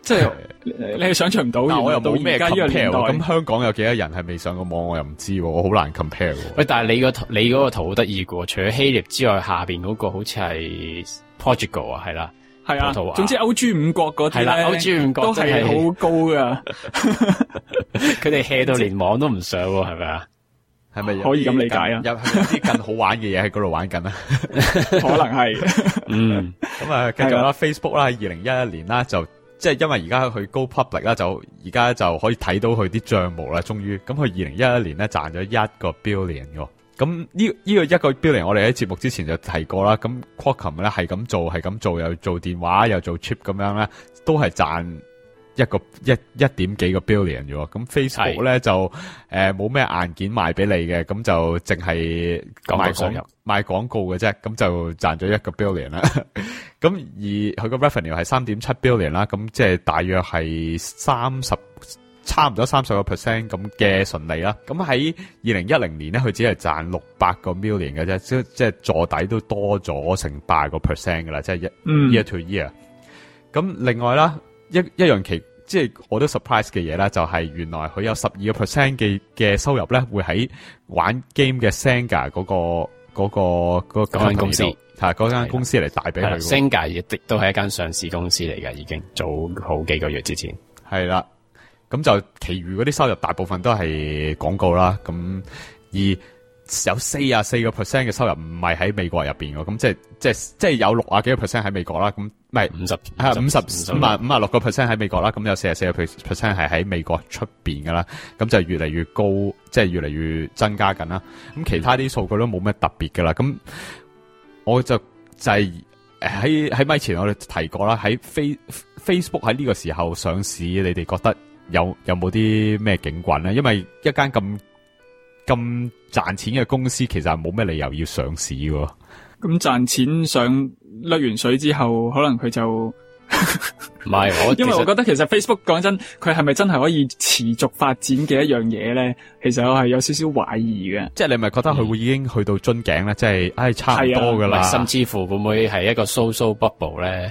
即係你係想象唔到， 但我又冇咩而家呢個 compare 年代喎。咁香港有幾多人係未上過網，我又唔知喎，我好難 compare 喎。 喂，但係你個圖你嗰個圖好得意嘅喎，除咗希臘之外，下邊嗰個好似係 Portugal 啊，係啦， 係啊葡萄牙， 總之歐豬五國嗰啲係啦，歐咧， 豬五國都係好高噶， 佢哋 hea 到連網都唔上喎，係咪啊？ 係咪有可以咁理解啊有係咪有啲更好玩嘅嘢喺嗰度玩緊啊？ 可能係。 嗯， 咁啊，繼續啦，Facebook 啦，喺二零一一年啦，就即係因為而家佢 go public 啦，就而家就可以睇到佢啲帳目啦，終於。咁佢二零一一年咧賺咗一個 billion 嘅。咁呢呢個一個 billion，我哋喺節目之前就提過啦。咁 Qualcomm 咧係咁做，係咁做，又做電話，又做 chip 咁樣咧，都係賺一個一一點幾個 billion 啫。咁 Facebook 咧就誒冇咩硬件賣俾你嘅，咁就淨係賣廣賣廣告嘅啫。咁就賺咗一個 billion 啦。咁而佢個 revenue 係三點七 billion 啦。咁即係大約係三十。差唔多三十個 percent 咁嘅順利啦，咁喺二零一零年咧，佢只係賺六百個 million 嘅啫，即即係坐底都多咗成八個 percent 噶啦，即係一 year to year。咁另外啦，一一樣奇，即係我都 surprise 嘅嘢啦，就係原來佢有十二個 percent 嘅嘅收入咧，會喺玩 game 嘅 Zynga 嗰個嗰個嗰間公司，係嗰間公司嚟帶俾佢。 Zynga 亦都係一間上市公司嚟嘅，已經早好幾個月之前。 係啦。咁就其餘嗰啲收入大部分都係廣告啦，咁而有四十四個 percent 嘅收入唔係喺美國入邊嘅，咁即係即係即係有六啊幾個 percent 喺美國啦，咁唔係五十係五十五啊五啊六個 percent 喺美國啦，咁有四十四個 percent 係喺美國出邊噶啦，咁就越嚟越高，即係越嚟越增加緊啦。咁其他啲數據都冇咩特別噶啦，咁我就就係喺喺咪前我哋提過啦，喺 Face Facebook 喺呢個時候上市，你哋覺得有有冇啲咩警棍咧？因為一間咁咁賺錢嘅公司，其實係冇咩理由要上市喎。 咁賺錢上甩完水之後，可能佢就唔係我， 因為我覺得其實 Facebook 講真，佢係咪真係可以持續發展嘅一樣嘢咧？其實我係有少少懷疑嘅。 即係你咪覺得佢會已經去到樽頸咧？即係唉，差唔多噶啦。 甚至乎會唔會係一個 social bubble 咧？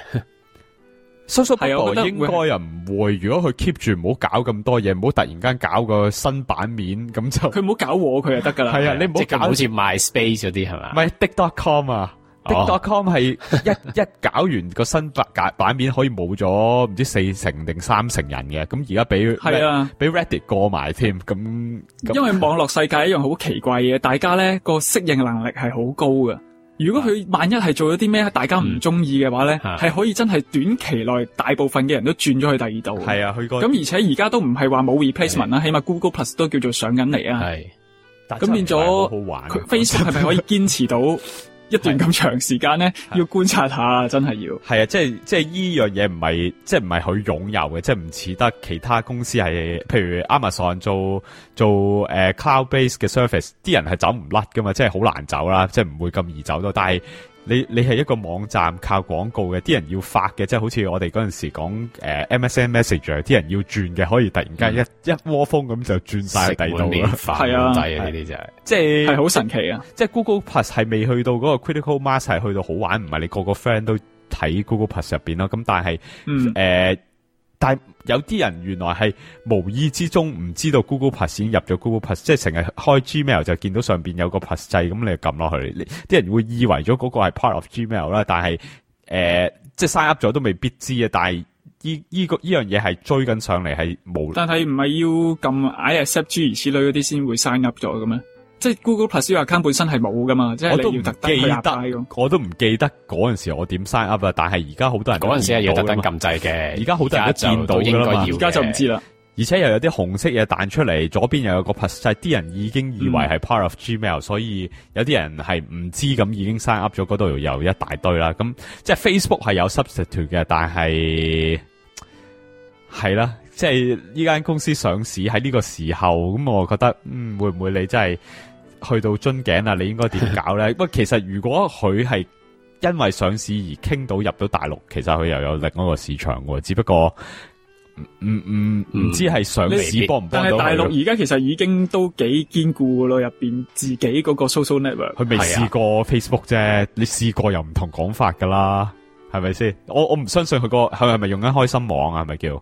social bubble 應該又唔會，如果佢 keep 住唔好搞咁多嘢，唔好突然間搞個新版面，咁就佢唔好搞禍佢就得噶啦。 係啊，你唔好搞好似 MySpace 嗰啲係嘛？ 唔係 Dick dot com 啊。Dick dot com 係一一搞完個新版版面可以冇咗唔知四成定三成人嘅，咁而家俾係啊， 俾 Reddit 過埋添，咁因為網絡世界一樣好奇怪嘅，大家咧個適應能力係好高嘅。如果佢萬一係做咗啲咩大家唔中意嘅話咧，係、嗯、可以真係短期內大部分嘅人都轉咗去第二度。 係啊，去過咁而且而家都唔係話冇 replacement 啦，起碼 Google Plus 都叫做上緊嚟啊。 係， 咁變咗佢 Facebook 係咪可以堅持到一段咁長時間咧？要觀察下，真係要。 係啊，即係即係依樣嘢唔係即係唔係佢擁有嘅，即係唔似得其他公司係，譬如 Amazon 做做誒、呃、cloud base 嘅 service， 啲人係走唔甩噶嘛，即係好難走啦，即係唔會咁易走到。但係你你係一個網站靠廣告嘅，啲人要發嘅，即係好似我哋嗰陣時講誒、呃、M S N Messenger， 啲人要轉嘅，可以突然間一、嗯、一窩蜂咁就轉晒第度啦。 係啊，呢啲就係即係係好神奇啊！ 即係 Google Plus 係未去到嗰個 critical mass 係去到好玩，唔係你個個 friend 都睇 Google Plus 入邊咯。咁但係誒、嗯呃，但係有啲人原來係無意之中唔知道 Google Plus 已經入咗 Google Plus， 即係成日開 Gmail 就見到上邊有個 Plus 掣，咁你就撳落去，啲人會以為咗嗰個係 part of Gmail 啦。但係誒、呃，即係 sign up 咗都未必知啊。但係依依個依樣嘢係追緊上嚟係冇。 但係唔係要撳 I accept 諸如此類嗰啲先會 sign up 咗嘅咩？即係 Google Plus 呢個 account 本身係冇噶嘛，即係你要特登去 apply。 我都唔記得嗰陣時我點 sign up 啦，但係而家好多人嗰陣時係要特登撳掣嘅， 而家好多人都見到噶啦嘛， 而家就唔知啦。 而且又有啲紅色嘢彈出嚟，左邊又有個 Plus 掣，啲人已經以為係 part of Gmail，、嗯、所以有啲人係唔知咁已經 sign up 咗，嗰度又一大堆啦。咁即係 Facebook 係有 substitute 嘅，但係係啦，即係呢間公司上市喺呢個時候，咁我覺得嗯會唔會你真係去到樽頸啊？你應該點搞咧？不過其實如果佢係因為上市而傾到入到大陸，其實佢又有另一個市場喎。只不過唔唔唔知係上市幫唔幫到佢。但係大陸而家其實已經都幾堅固噶咯，入邊自己嗰個 social network。 佢未試過 Facebook 啫，你試過又唔同講法噶啦，係咪先？我我唔相信佢個係咪咪用緊開心網啊？係咪叫？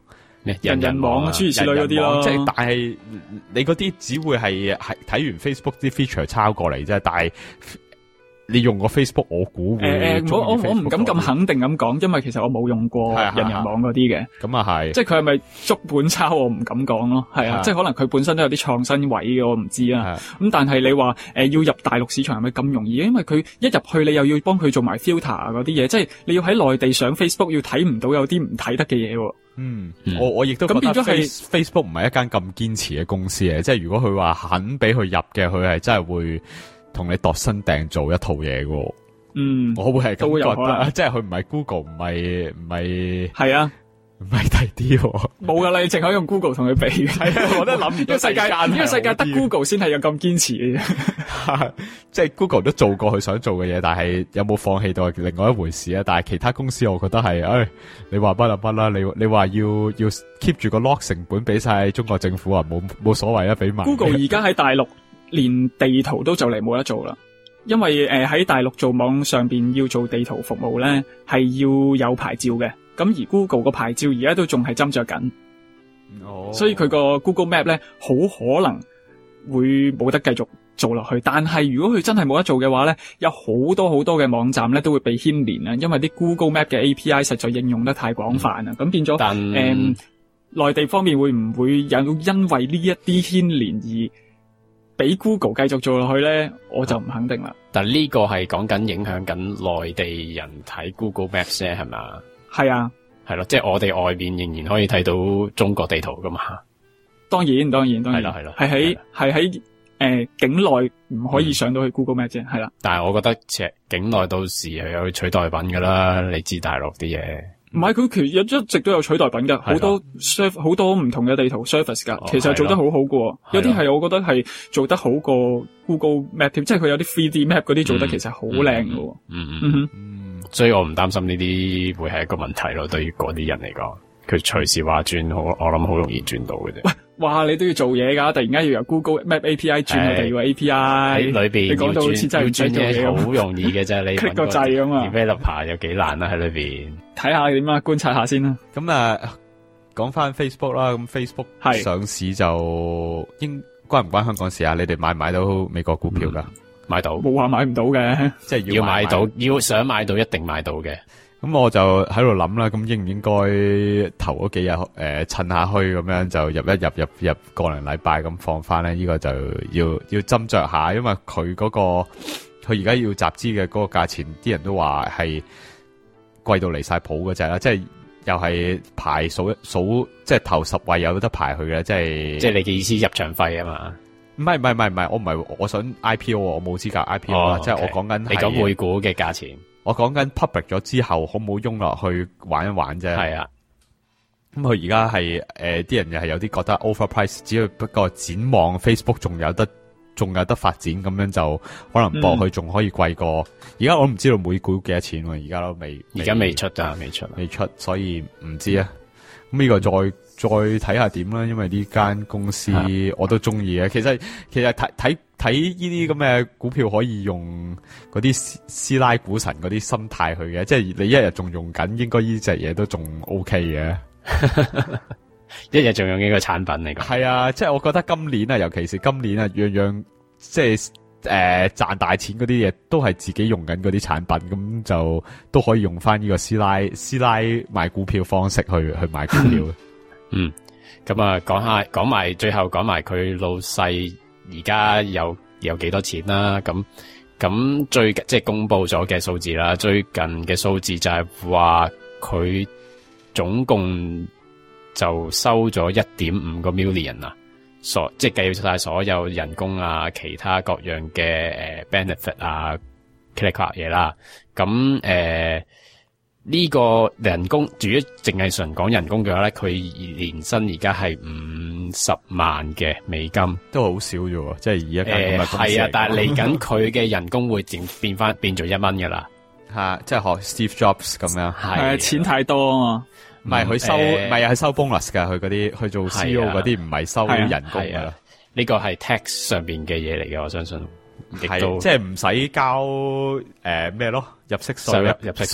咩人人網諸如此類嗰啲咯。 即係但係你嗰啲只會係係睇完 Facebook 啲 feature 抄過嚟啫，但係你用個 Facebook 我估會誒誒，我我我唔敢咁肯定咁講，因為其實我冇用過人人網嗰啲嘅。 咁啊係， 即係佢係咪足本抄我唔敢講咯，係啊，即係可能佢本身都有啲創新位嘅，我唔知啊。咁但係你話誒、呃、要入大陸市場係咪咁容易？因為佢一入去你又要幫佢做埋 filter 嗰啲嘢，即係你要喺內地上 Facebook 要睇唔到有啲唔睇得嘅嘢。 嗯，嗯我我亦都覺得 face, Facebook 唔係一間咁堅持嘅公司嘅，即係如果佢話肯俾佢入嘅，佢係真係會同你度身訂做一套嘢嘅。嗯，我會係咁覺得，即係佢唔係 Google， 唔係唔係係啊，唔係第啲冇噶啦，你淨可以用 Google 同佢比。係啊，我都諗唔到世界呢個世界得 Google 先係有咁堅持嘅啫。即係 Google 都做過佢想做嘅嘢，但係有冇放棄到係另外一回事啊。但係其他公司我覺得係，誒、哎，你話不就不啦，你你話要要 keep 住個 lock 成本俾晒中國政府啊，冇冇所謂啊，俾埋。Google 而家喺大陸連地圖都就嚟冇得做啦。因為誒喺、呃、大陸做網上邊要做地圖服務咧，係要有牌照嘅。咁而 Google 個牌照而家都仲係斟酌緊，哦，所以佢個 Google Map 咧好可能會冇得繼續做落去。但係如果佢真係冇得做嘅話咧，有好多好多嘅網站咧都會被牽連啊，因為啲 Google Map 嘅 A P I 實在應用得太廣泛啦。咁、嗯、變咗誒，內、呃、地方面會唔會有因為呢一啲牽連而俾 Google 繼續做落去咧，我就唔肯定啦、啊。 但呢個係講緊影響緊內地人睇 Google Maps 啫，係咪？ 係啊， 係咯，即係我哋外面仍然可以睇到中國地圖噶嘛。 當然，當然，當然，係啦，係啦，係喺係喺誒境內唔可以上到去 Google Maps 啫，係啦。但係我覺得其實境內到時又有取代品噶啦，你知大陸啲嘢。唔係，佢其實一直都有取代品噶，好多 serve 好多唔同嘅地圖 service 噶、哦，其實做得好好噶。有啲係我覺得係做得好過 Google Map 添，即係佢有啲 three D map 嗰啲做得其實好靚噶。 嗯嗯嗯，嗯，所以我唔擔心呢啲會係一個問題咯。對於嗰啲人嚟講，佢隨時話轉，我我諗好容易轉到嘅啫。喂，哇，你都要做嘢噶，突然間要由 Google Map A P I 轉我哋個 A P I 喺裏邊，你講到好似真係唔使做嘢，好容易嘅啫。你 click 個掣咁啊 ，developer 有幾難啊喺裏邊。睇下點啊，觀察下先啦。 咁啊，講翻 Facebook 啦，咁 Facebook 上市就應關唔關香港事啊？你哋買唔買到美國股票噶、嗯？ 買到， 冇話買唔到嘅， 即係要買到，要想買到一定買到嘅。 咁我就喺度諗啦，咁應唔應該頭嗰幾日誒、呃、趁下墟咁樣就入一入入入個零禮拜咁放翻咧？呢、這個就要要斟酌下，因為佢嗰、那個佢而家要集資嘅嗰個價錢，啲人都話係貴到離晒譜嘅啫啦，即係又係排數一數，即係頭十位有得排去嘅，即係即係你嘅意思入場費啊嘛？ 唔係唔係唔係唔係，我唔係我想 I P O， 我冇資格 I P O 啦、哦，即係我講緊你講每股嘅價錢。 我講緊 public 咗之後，可唔可以擁落去玩一玩啫？係啊，咁佢而家係誒，啲人又係有啲覺得 overprice， 只要不過展望 Facebook 仲有得仲有得發展，咁樣就可能博佢仲可以貴過。而、嗯、家我唔知道每股幾多錢喎，而家都未， 而家未出㗎，未出， 未出，所以唔知啊。咁呢個再再睇下點啦，因為呢間公司我都中意嘅。其實其實睇睇睇呢啲咁嘅股票可以用嗰啲師奶股神嗰啲心態去嘅，即係你一日仲用緊，應該呢隻嘢都仲 OK 嘅。 一日仲用呢個產品嚟講， 係啊，即係我覺得今年啊，尤其是今年啊，樣樣即係誒賺大錢嗰啲嘢都係自己用緊嗰啲產品，咁就都可以用翻呢個師奶師奶買股票方式去去買股票。 嗯，咁啊，講下講埋，最後講埋佢老細而家有有幾多錢啦？咁咁最即係公布咗嘅數字啦，最近嘅數字就係話佢總共就收咗一點五個 million 啊，所即係計晒所有人工啊，其他各樣嘅誒 benefit 啊 click click 嘢啦，咁誒。呢、這個人工，如果淨係純講人工嘅話咧，佢年薪而家係五十萬嘅美金， 都好少啫喎，即係以一間咁嘅公司。 係啊，但係嚟緊佢嘅人工會變變翻變做一蚊噶啦， 吓，即係學 Steve Jobs 咁樣。 係啊，錢太多啊嘛， 唔係佢收，唔係啊，係收 bonus 噶，佢嗰啲去做 C E O 嗰啲唔係收人工噶啦。 呢個係 tax 上邊嘅嘢嚟嘅，我相信。 係，即係唔使交誒咩咯，入息稅， 入息稅咯。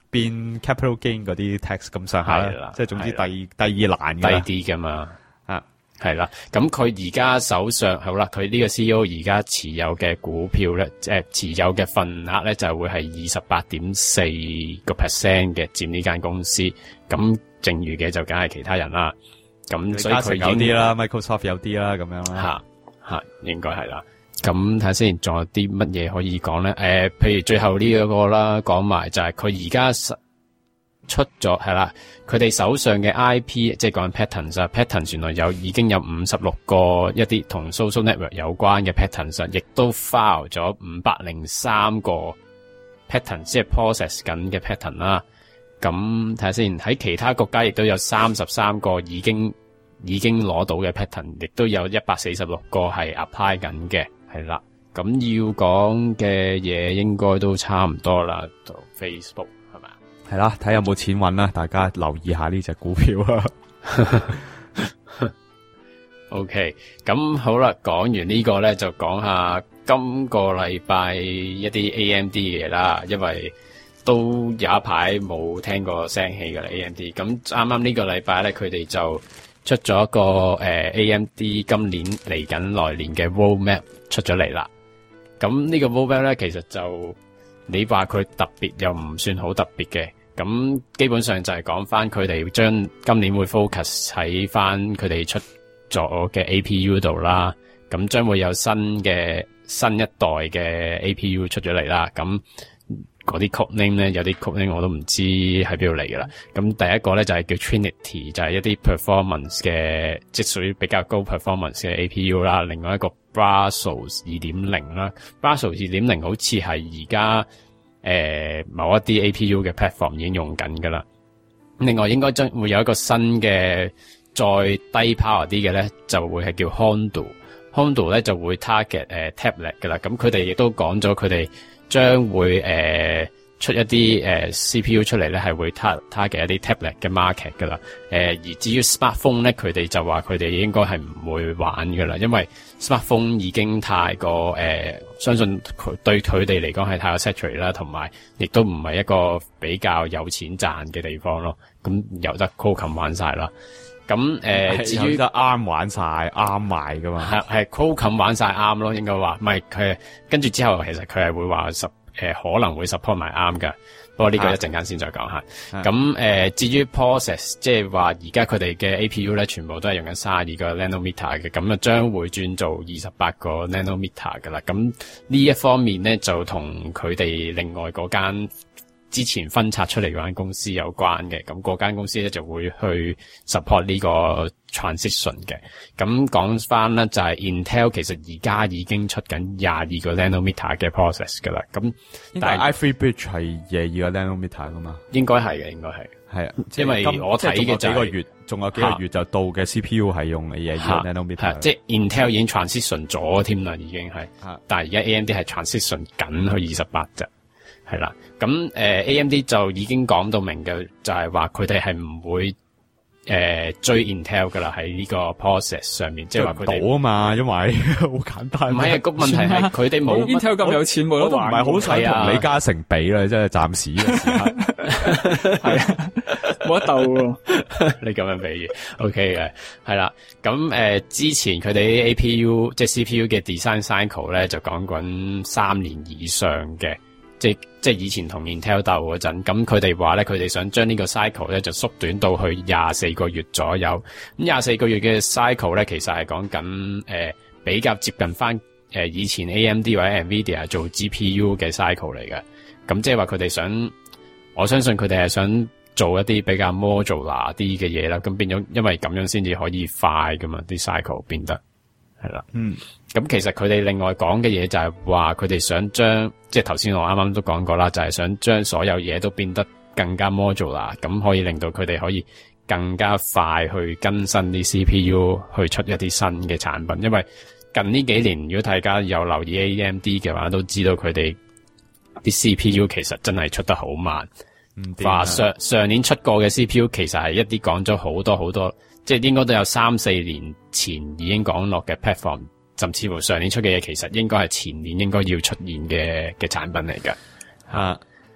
變 capital gain 嗰啲 tax 咁上下啦，即係總之第第二難嘅低啲噶嘛。 啊， 係啦，咁佢而家手上好啦，佢呢個 C E O 而家持有嘅股票咧，誒、呃、持有嘅份額咧就會係二十八點四個 percent 嘅佔呢間公司。咁剩餘嘅就梗係其他人啦。咁所以佢有啲啦 ，Microsoft 有啲啦，咁樣啦。 吓吓，應該係啦。咁睇下先，仲有啲乜嘢可以講咧？誒、呃，譬如最後呢一個啦，講埋就係佢而家出咗係啦，佢哋手上嘅 I P， 即係講緊 patents 啊 ，patents 原來有已經有五十六個一啲同 social network 有關嘅 patents， 亦都 file 咗五百零三個 patents， 即係 process 緊嘅 patent 啦。咁睇下先，喺其他國家亦都有三十三個已經已經攞到嘅 patent， 亦都有一百四十六個係 apply 緊嘅。係啦，咁要講嘅嘢應該都差唔多啦，到 Facebook 係咪？ 係啦，睇有冇錢搵啦，大家留意下呢隻股票啊。 OK， 咁好啦，講完呢個咧，就講下今個禮拜一啲 A M D 嘅嘢啦，因為都有一排冇聽過聲氣嘅啦 A M D。咁啱啱呢個禮拜咧，佢哋就出咗一個誒、呃、A M D 今年嚟緊來年嘅 roadmap 出咗嚟啦。咁呢個 roadmap 咧，其實就你話佢特別又唔算好特別嘅。咁基本上就係講翻佢哋將今年會 focus 喺翻佢哋出咗嘅 A P U 度啦。咁將會有新嘅新一代嘅 A P U 出咗嚟啦。咁嗰啲 code name 咧，有啲 code name 我都唔知喺邊度嚟噶啦。咁第一個咧就係叫 Trinity， 就係一啲 performance 嘅，即係屬於比較高 performance 嘅 A P U 啦。另外一個 Brazos 二點零 啦 ，Brazos 二點零好似係而家誒某一啲 A P U 嘅 platform 已經用緊噶啦。另外應該將會有一個新嘅再低 power 啲嘅咧，就會係叫 Hondo。Hondo 咧就會 target 誒、呃、tablet 噶啦。咁佢哋亦都講咗佢哋將會誒、呃、出一啲誒、呃、C P U 出嚟咧，係會 target target 一啲 tablet 嘅 market 噶啦。誒、呃、而至於 smartphone 咧，佢哋就話佢哋應該係唔會玩噶啦，因為 smartphone 已經太過誒、呃，相信佢對佢哋嚟講係太過 saturate 啦，同埋亦都唔係一個比較有錢賺嘅地方咯。咁由得 Qualcomm 玩晒啦。咁誒、呃，至於得啱玩晒啱賣噶嘛， 係係 Qualcomm 玩晒啱咯，應該話，唔係佢跟住之後，其實佢係會話十誒可能會 support 埋啱噶，不過呢個一陣間先再講下。咁誒、呃，至於 process， 即係話而家佢哋嘅 A P U 咧，全部都係用緊三十二個 nanometer 嘅，咁啊將會轉做二十八個 nanometer 噶啦。咁呢一方面咧，就同佢哋另外嗰間之前分拆出嚟嗰間公司有關嘅，咁嗰間公司咧就會去 support 呢個 transition 嘅。咁講翻咧就係 Intel 其實而家已經出緊廿二個 nanometer 嘅 process 噶啦。咁但係 i three Bridge 係廿二個 nanometer 噶嘛？ 應該係嘅，應該係係啊， 因為我睇嘅就係、 幾個月，仲有幾個月就到嘅 C P U 係用廿二個 nanometer， 即係 Intel 已經 transition 咗添啦，已經係。但係而家 A M D 係 transition 緊去二十八啫。係啦，咁誒、呃、A M D 就已經講到明嘅，就係話佢哋係唔會誒、呃、追 Intel 噶啦，喺呢個 process 上面，即係話佢哋賭啊嘛，因為好簡單。 唔係啊，個問題係佢哋冇 Intel 咁有錢，冇得玩。 我都唔係好想同李嘉誠比啦，即係暫時嘅時刻。 係啊，冇得鬥喎。 你咁樣比喻 ，OK 嘅，係啦。咁誒、呃，之前佢哋啲 A P U 即係 C P U 嘅 design cycle 咧，就講緊三年以上嘅。即即係以前同 Intel 鬥嗰陣，咁佢哋話咧，佢哋想將呢個 cycle 咧就縮短到去廿四個月左右。咁廿四個月嘅 cycle 咧，其實係講緊誒比較接近翻誒、呃、以前 A M D 或者 Nvidia 做 G P U 嘅 cycle 嚟嘅。咁即係話佢哋想，我相信佢哋係想做一啲比較 modular 啲嘅嘢啦。咁變咗，因為咁樣先至可以快噶嘛，啲 cycle 變得。係啦，嗯，咁其實佢哋另外講嘅嘢就係話佢哋想將，即係頭先我啱啱都講過啦，就係、是、想將所有嘢都變得更加 modular，咁可以令到佢哋可以更加快去更新啲 C P U 去出一啲新嘅產品。因為近呢幾年，如果大家有留意 A M D 嘅話，都知道佢哋啲 C P U 其實真係出得好慢。話、嗯、上上年出過嘅 C P U 其實係一啲講咗好多好多。即係應該都有三四年前已經講落嘅 platform， 甚至乎上年出嘅嘢，其實應該係前年應該要出現嘅嘅產品嚟㗎。吓、啊，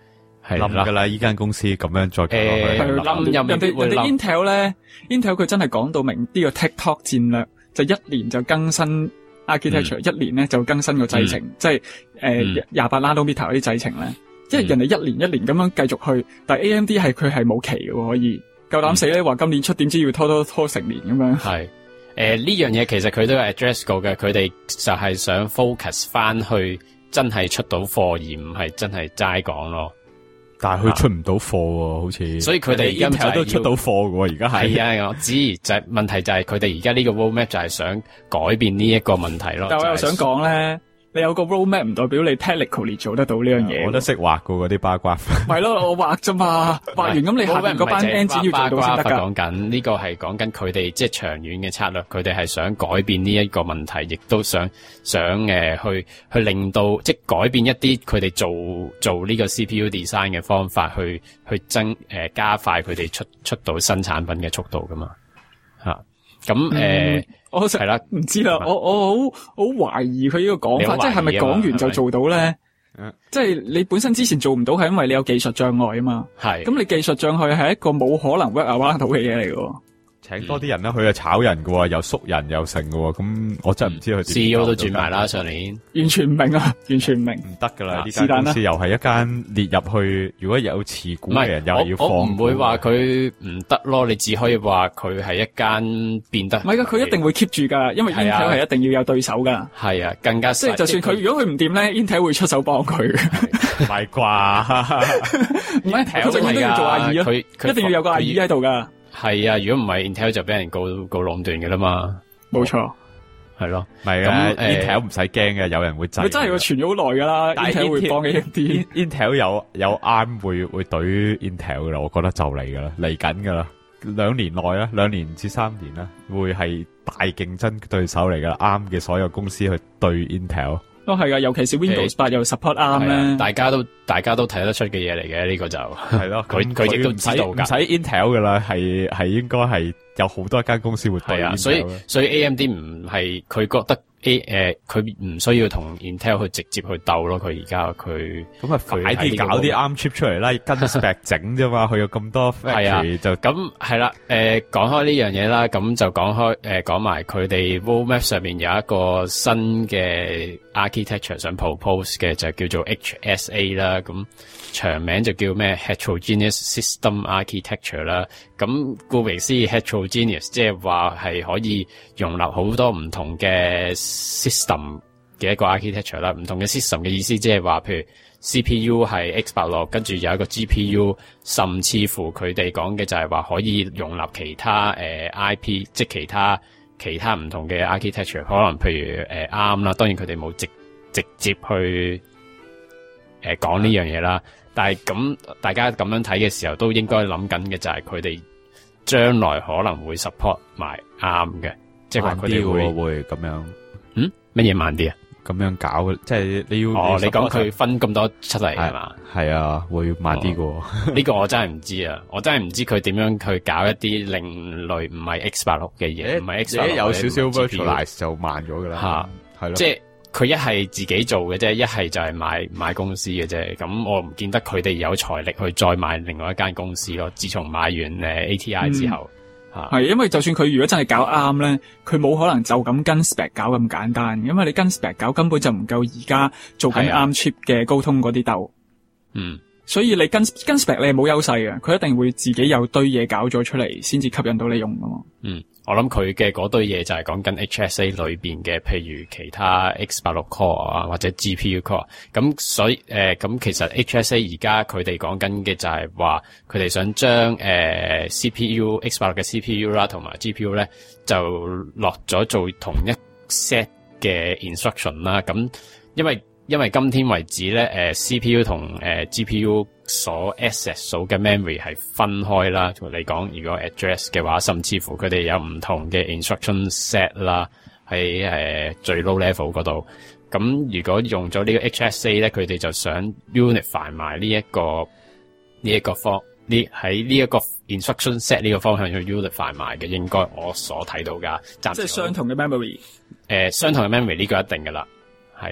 係冧噶啦！依間公司咁樣再搞落去， 誒冧又未人哋人哋必會冧 Intel 咧，Intel 佢真係講到明呢個 TikTok 戰略，就一年就更新 architecture，、嗯、一年咧就更新個製程，嗯、即係誒廿八 nanometer 嗰啲製程咧，即係人哋一年一年咁樣繼續去，但係 A M D 係佢係冇期嘅，可以夠膽死咧話今年出，點知要拖拖拖成年咁樣。係誒呢樣嘢其實佢都有 address 過嘅，佢哋就係想 focus 翻去真係出到貨，而唔係真係齋講咯。 但係佢出唔到貨喎，好似。所以佢哋而家都出到貨嘅喎，而家係。 係啊，我知，就係、是、問題就係佢哋而家呢個 roadmap 就係想改變呢一個問題咯。 但係我又想講咧。你有個 roadmap 唔代表你 technically 做得到呢樣嘢。 我都識畫過嗰啲巴瓜。 係咯，我畫啫嘛，畫完咁你下邊嗰班 engine 要做到先得㗎。 講緊呢個係講緊佢哋即係長遠嘅策略，佢哋係想改變呢一個問題，亦都想想誒、呃、去去令到即係改變一啲佢哋做做呢個 C P U design 嘅方法，去去增誒、呃、加快佢哋出出到新產品嘅速度㗎嘛嚇。咁誒。呃我係啦，唔知啦，我我好好懷疑佢呢個講法，即係係咪講完就做到咧？即係你本身之前做唔到，係因為你有技術障礙啊嘛。係，咁你技術障礙係一個冇可能 work around 到嘅嘢嚟嘅。請多啲人啦，佢係炒人嘅，又縮人又成嘅，咁我真係唔知佢 C E O 都轉埋啦，上年完全唔明啊，完全唔明， 唔得噶啦！呢間公司又係一間列入去，如果有持股嘅人又係要放。 我唔會話佢唔得咯，你只可以話佢係一間變得。 唔係噶，佢一定會 keep 住噶，因為 Intel 係一定要有對手噶。 係啊，更加即係就算佢如果佢唔掂咧 ，Intel 會出手幫佢。 唔係啩？ 唔係，佢永遠都要做阿二咯，佢一定要有個阿二喺度噶。 係啊，如果唔係 Intel 就俾人告告壟斷嘅啦嘛， 冇錯， 係咯， 唔係啊 Intel 唔使驚嘅，有人會制。 佢真係會傳咗好耐噶啦 ，Intel 會幫 A M D，Intel 有有 A R M 會會懟 Intel 噶啦，我覺得就嚟噶啦，嚟緊噶啦，兩年內啦，兩年至三年啦，會係大競爭對手嚟噶啦 ，A R M 嘅所有公司去對 Intel。 都係噶，尤其是 Windows 八又 support 啱咧， 大家都大家都睇得出嘅嘢嚟嘅呢個就係咯，佢佢亦都知道噶， 唔使 Intel 噶啦，係係應該係有好多間公司會對 Intel。 啊，所以所以 A M D 唔係佢覺得 A 誒佢唔需要同 Intel 去直接去鬥咯，佢而家佢咁啊快啲搞啲 A R M chip 出嚟啦，跟 spec 整啫嘛，佢有咁多 factory 就咁係啦。誒講開呢樣嘢啦，咁就講開誒講埋佢哋 roadmap 上面有一個新嘅 architecture 想 propose 嘅就叫做 H S A 啦，咁長名就叫咩 Heterogeneous System Architecture 啦。咁顧名思義 Heterogeneous 即係話係可以容納好多唔同嘅 system 嘅一個 architecture 啦。唔同嘅 system 嘅意思即係話譬如 C P U 係 X 八十六，跟住有一個 G P U， 甚至乎佢哋講嘅就係話可以容納其他誒、呃、I P， 即係其他其他唔同嘅 architecture， 可能譬如誒、呃、A R M 啦，當然佢哋冇直直接去誒講呢樣嘢啦。但係咁大家咁樣睇嘅時候，都應該諗緊嘅就係佢哋將來可能會 support 埋 A R M 嘅，即係話佢哋會會咁樣。 嗯，乜嘢慢啲啊？ 咁樣搞，即係你要哦，你講佢分咁多出嚟係嘛？ 係啊，會慢啲嘅。 呢個我真係唔知啊，我真係唔知佢點樣去搞一啲另類唔係 X 八六嘅嘢，唔係 X 八六有少少 virtualize 就慢咗噶啦。吓，係咯， 即係佢一係自己做嘅啫，一係就係買買公司嘅啫。咁我唔見得佢哋有財力去再買另外一間公司咯。自從買完誒 A T I 之後。係、 嗯，因為就算佢如果真係搞啱咧，佢冇可能就咁跟 spec 搞咁簡單，因為你跟 spec 搞根本就唔夠而家做緊啱 chip 嘅高通嗰啲鬥。嗯，所以你跟跟 spec 你係冇優勢嘅，佢一定會自己有堆嘢搞咗出嚟，先至吸引到你用噶嘛。 嗯，我諗佢嘅嗰堆嘢就係講緊 H S A 裏邊嘅，譬如其他 X 八十六 core 啊，或者 G P U core。咁所以誒，咁、呃、其實 H S A 而家佢哋講緊嘅就係話，佢哋想將誒、呃、C P U X 八十六嘅 C P U 啦，同埋 G P U 咧，就落咗做同一 set 嘅 instruction 啦。咁因為因為今天為止咧，誒、呃、C P U 同誒、呃、G P U 所 access 數嘅 memory 係分開啦。嚟講，如果 address 嘅話，甚至乎佢哋有唔同嘅 instruction set 啦，喺誒、呃、最 low level 嗰度。咁如果用咗呢個 H S A 咧，佢哋就想 unify 埋呢一個呢一、這個方呢喺呢一個 instruction set 呢個方向去 unify 埋嘅，應該我所睇到噶。 即係相同嘅 memory。 誒、呃，相同嘅 memory 呢個一定噶啦，係啦。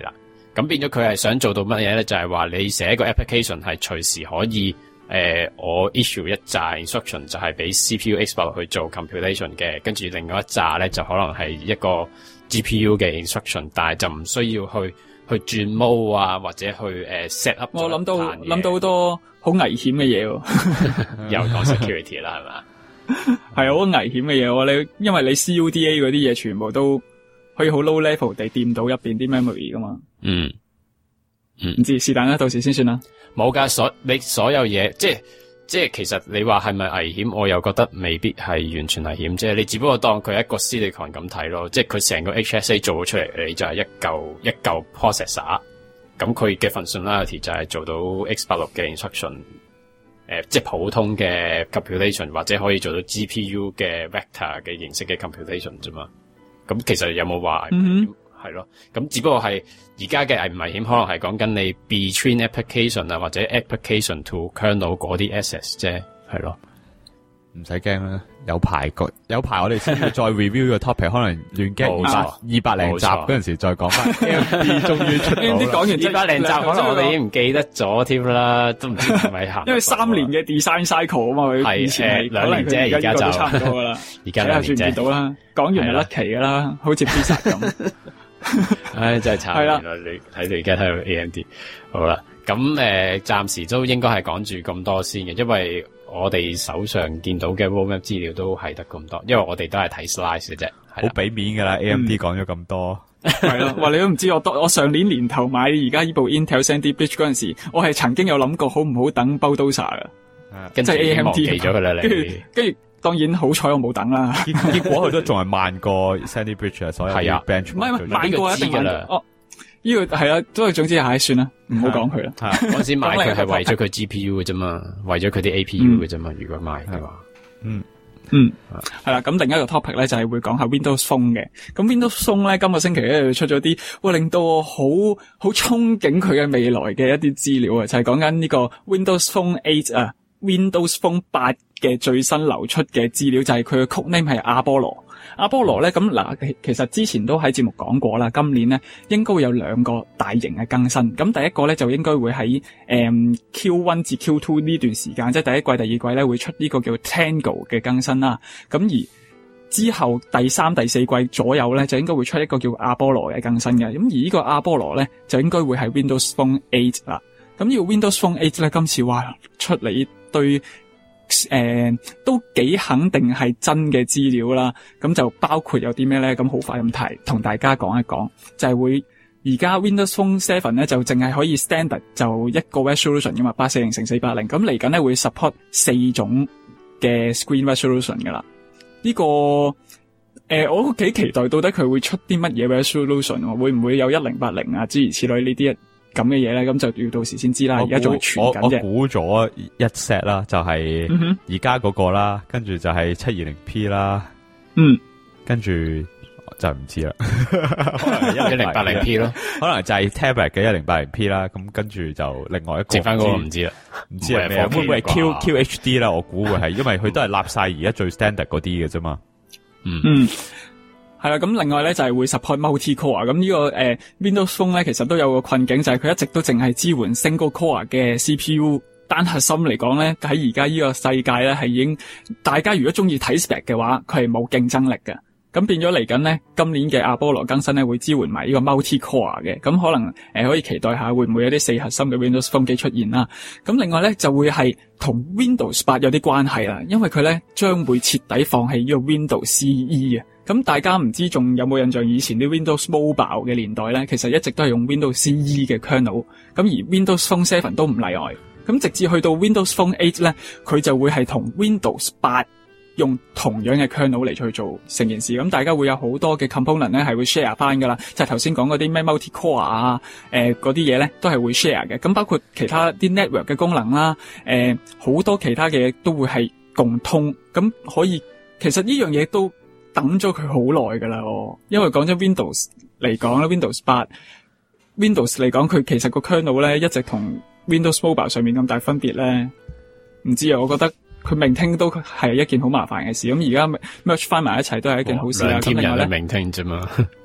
咁變咗佢係想做到乜嘢咧？就係、是、話你寫一個 application 係隨時可以誒、呃，我 issue 一紮 instruction 就係俾 C P U X 八六去做 computation 嘅，跟住另外一紮咧就可能係一個 G P U 嘅 instruction， 但係就唔需要去去轉 mode 啊，或者去誒、呃、set up。我諗到諗到好多好危險嘅嘢喎， 又講 security 啦，係嘛？ 係好危險嘅嘢喎，你因為你 C U D A 嗰啲嘢全部都可以好 low level 地掂到入邊啲 memory 噶嘛。嗯嗯，唔知是但啦，到時先算啦。 冇噶，所你所有嘢，即係即係，其實你話係咪危險，我又覺得未必係完全危險，即係你只不過當佢一個 silicon 咁睇咯，即係佢成個 H S A 做咗出嚟，你就係一嚿一嚿 processor， 咁佢嘅 functionality 就係做到 X 八六嘅 instruction， 誒、呃，即係普通嘅 computation 或者可以做到 G P U 嘅 vector 嘅形式嘅 computation 啫嘛。咁其實有冇話危險？係咯，咁只不過係而家嘅危唔危險，可能係講緊你 between application 啊，或者 application to kernel 嗰啲 access 啫，係咯， 唔使驚啦，有排個有排我哋先要再 review 個 topic， 可能亂驚二百零集嗰陣時再講翻 A M D 終於出到啦， 講完二百零集，可能我哋已經唔記得咗添啦，都唔知係咪行， 因為三年嘅 design cycle 啊嘛，佢以前係兩年啫，而家就差唔多噶啦， 而家兩年啫， 到啦，講完就甩期噶啦，好似 pizza 咁。 唉，真係慘！係啦，你睇到而家睇到 A M D， 好啦，咁誒，暫、呃、時都應該係講住咁多先嘅，因為我哋手上見到嘅 roadmap 資料都係得咁多，因為我哋都係睇 slides 嘅啫， 好俾面噶啦 ，A M D 講咗咁多， 係咯，話你都唔知我我上年年頭買而家呢部 Intel Sandy Bridge 嗰陣時，我係曾經有諗過好唔好等 Bulldozer 噶， 跟住 A M D 忘記咗佢啦，你跟住。當然好彩我冇等啦， 結果佢都仲係慢過 Sandy Bridge 啊，所有啲 bench 唔係唔係慢過一定慢過哦，呢、這個係啦，都係總之係算啦，唔好講佢啦。 嗰陣時買佢係為咗佢 G P U 嘅啫嘛，為咗佢啲 A P U 嘅啫嘛。如果買嘅話， 嗯嗯係啦。咁另一個 topic 咧就係會講下 Windows Phone 嘅。咁 Windows Phone 咧今個星期咧出咗啲，會令到我好好憧憬佢嘅未來嘅一啲資料啊，就係講緊呢個 Windows Phone 八啊。Windows Phone 八嘅最新流出嘅資料就係佢嘅 code name 係阿波羅。阿波羅咧咁嗱，其實之前都喺節目講過啦。今年咧應該會有兩個大型嘅更新。咁第一個咧就應該會喺誒、嗯、Q 一 至 Q 二呢段時間，即係第一季、第二季咧會出呢個叫 Tango 嘅更新啦。咁而之後第三、第四季左右咧就應該會出一個叫阿波羅嘅更新嘅。咁而呢個阿波羅咧就應該會係 Windows Phone 八啦。咁呢個 Windows Phone 八咧今次話出嚟。對，誒、呃，都幾肯定係真嘅資料啦。咁就包括有啲咩咧？咁好快咁提，同大家講一講，就係、是、會而家 Windows Phone 七咧就淨係可以 standard 就一個 resolution 噶嘛，八四零乘四八零。咁嚟緊咧會 support 四種嘅 screen resolution 噶啦。呢、這個誒、呃，我都幾期待，到底佢會出啲乜嘢 resolution？會唔會有一零八零啊？諸如此類呢啲咁嘅嘢咧，咁就要到時先知啦。而家仲係傳緊啫。我估咗一 set 啦，就係而家嗰個啦，跟住就係七二零 P 啦， 嗯， 跟住就唔知啦， 可能一零八零 P 咯， 可能就係 tablet 嘅一零八零 P 啦。咁跟住就另外一個， 剩翻嗰個唔知啦， 唔知係咩，會唔會係 Q Q H D 啦？我估會係，因為佢都係立晒而家最 standard 嗰啲嘅啫嘛。 嗯。嗯係啦，咁另外咧就係、是、會 support multi core，咁呢、這個誒、呃、Windows Phone 咧其實都有個困境，就係、是、佢一直都淨係支援 single core 嘅 C P U， 單核心嚟講咧喺而家呢個世界咧係已經，大家如果中意睇 spec 嘅話，佢係冇競爭力嘅。咁變咗嚟緊咧，今年嘅阿波羅更新咧會支援埋呢個 multi core 嘅，咁可能誒、呃、可以期待下會唔會有啲四核心嘅 Windows Phone 機出現啦。咁另外咧就會係同 Windows 八有啲關係啦，因為佢咧將會徹底放棄呢個 Windows C E 啊。咁大家唔知仲有冇印象以前啲 Windows Mobile 嘅年代咧，其實一直都係用 Windows C E 嘅 kernel， 咁而 Windows Phone 七都唔例外。咁直至去到 Windows Phone 八咧，佢就會係同 Windows 八用同樣嘅 kernel 嚟去做成件事。咁大家會有好多嘅 component 咧係會 share 翻噶啦，就係頭先講嗰啲咩 multi core 啊，誒嗰啲嘢咧都係會 share 嘅。咁包括其他啲 network 嘅功能啦，誒、呃、好多其他嘅嘢都會係共通。咁可以，其實呢樣嘢都等咗佢好耐噶啦，哦，因為講咗 Windows 嚟講咧 ，Windows 八 Windows 嚟講，佢其實個 kernel 咧一直同 Windows Mobile 上面咁大分別咧，唔知啊，我覺得佢maintain都係一件好麻煩嘅事。咁而家 merge 翻埋一齊都係一件好事啦。 兩 team 人嚟maintain啫嘛，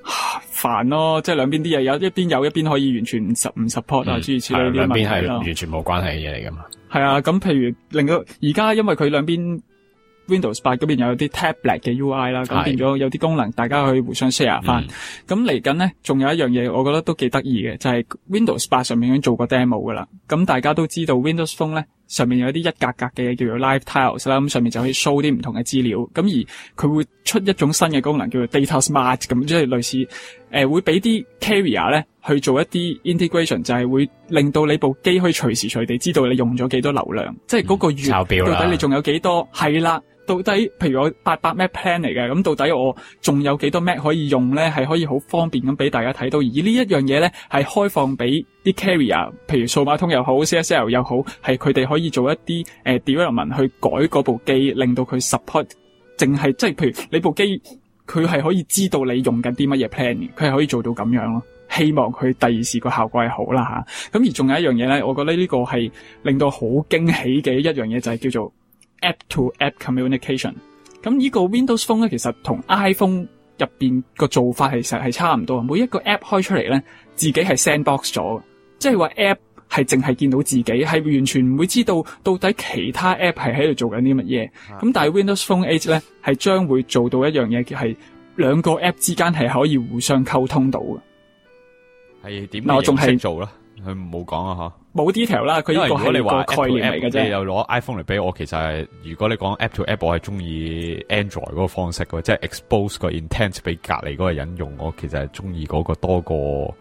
煩咯，即係兩邊啲嘢有一邊有一邊可以完全唔 s 唔 support 啊，諸如此類啲兩邊問題咯。 係完全冇關係嘅嘢嚟噶嘛。 係啊，咁譬如令到而家因為佢兩邊 Windows 八嗰邊有啲 tablet 嘅 U I 啦，咁變咗有啲功能大家可以互相 share 翻。咁嚟緊咧，仲有一樣嘢，我覺得都幾得意嘅，就係、是、Windows 八上面已經做過 demo 噶啦。咁大家都知道 Windows Phone 咧上面有啲一格格嘅嘢叫做 Live Tiles 啦，咁上面就可以 show 啲唔同嘅資料。咁而佢會出一種新嘅功能叫做 Data Smart，咁即係類似誒、呃、會俾啲 carrier 咧去做一啲 integration， 就係會令到你部機可以隨時隨地知道你用咗幾多流量，即係嗰個月到底你仲有幾多，係啦。到底譬如我八百 M B plan 嚟嘅，咁到底我仲有幾多 M B 可以用咧？係可以好方便咁俾大家睇到。而呢一樣嘢咧係開放俾啲 carrier，譬如數碼通又好 C S L 又好，係佢哋可以做一啲誒、呃、development 去改嗰部機，令到佢 support 淨係即係譬如你部機佢係可以知道你用緊啲乜嘢 plan 嘅，佢係可以做到咁樣咯。希望佢第二時個效果係好啦吓。咁而仲有一樣嘢咧，我覺得呢個係令到好驚喜嘅一樣嘢，就係叫做App to App Communication， 咁呢個 Windows Phone 咧，其實同 iPhone 入邊個做法其實係差唔多。每一個 App 開出嚟咧，自己係 sandbox 咗，即係話 App 係淨係見到自己，係完全唔會知道到底其他 App 係喺度做緊啲乜嘢。咁、啊、但係 Windows Phone eight 咧，係將會做到一樣嘢，係兩個 App 之間係可以互相溝通到嘅。 係點樣形式做啦？佢冇講啊吓。冇 detail 啦，佢呢個係個概念嚟嘅啫。 你又攞 iPhone 嚟俾我，其實係如果你講 App to App，我係中意 Android 嗰個方式嘅，即係 expose 個 intent 俾隔籬嗰個人用。我其實係中意嗰個多過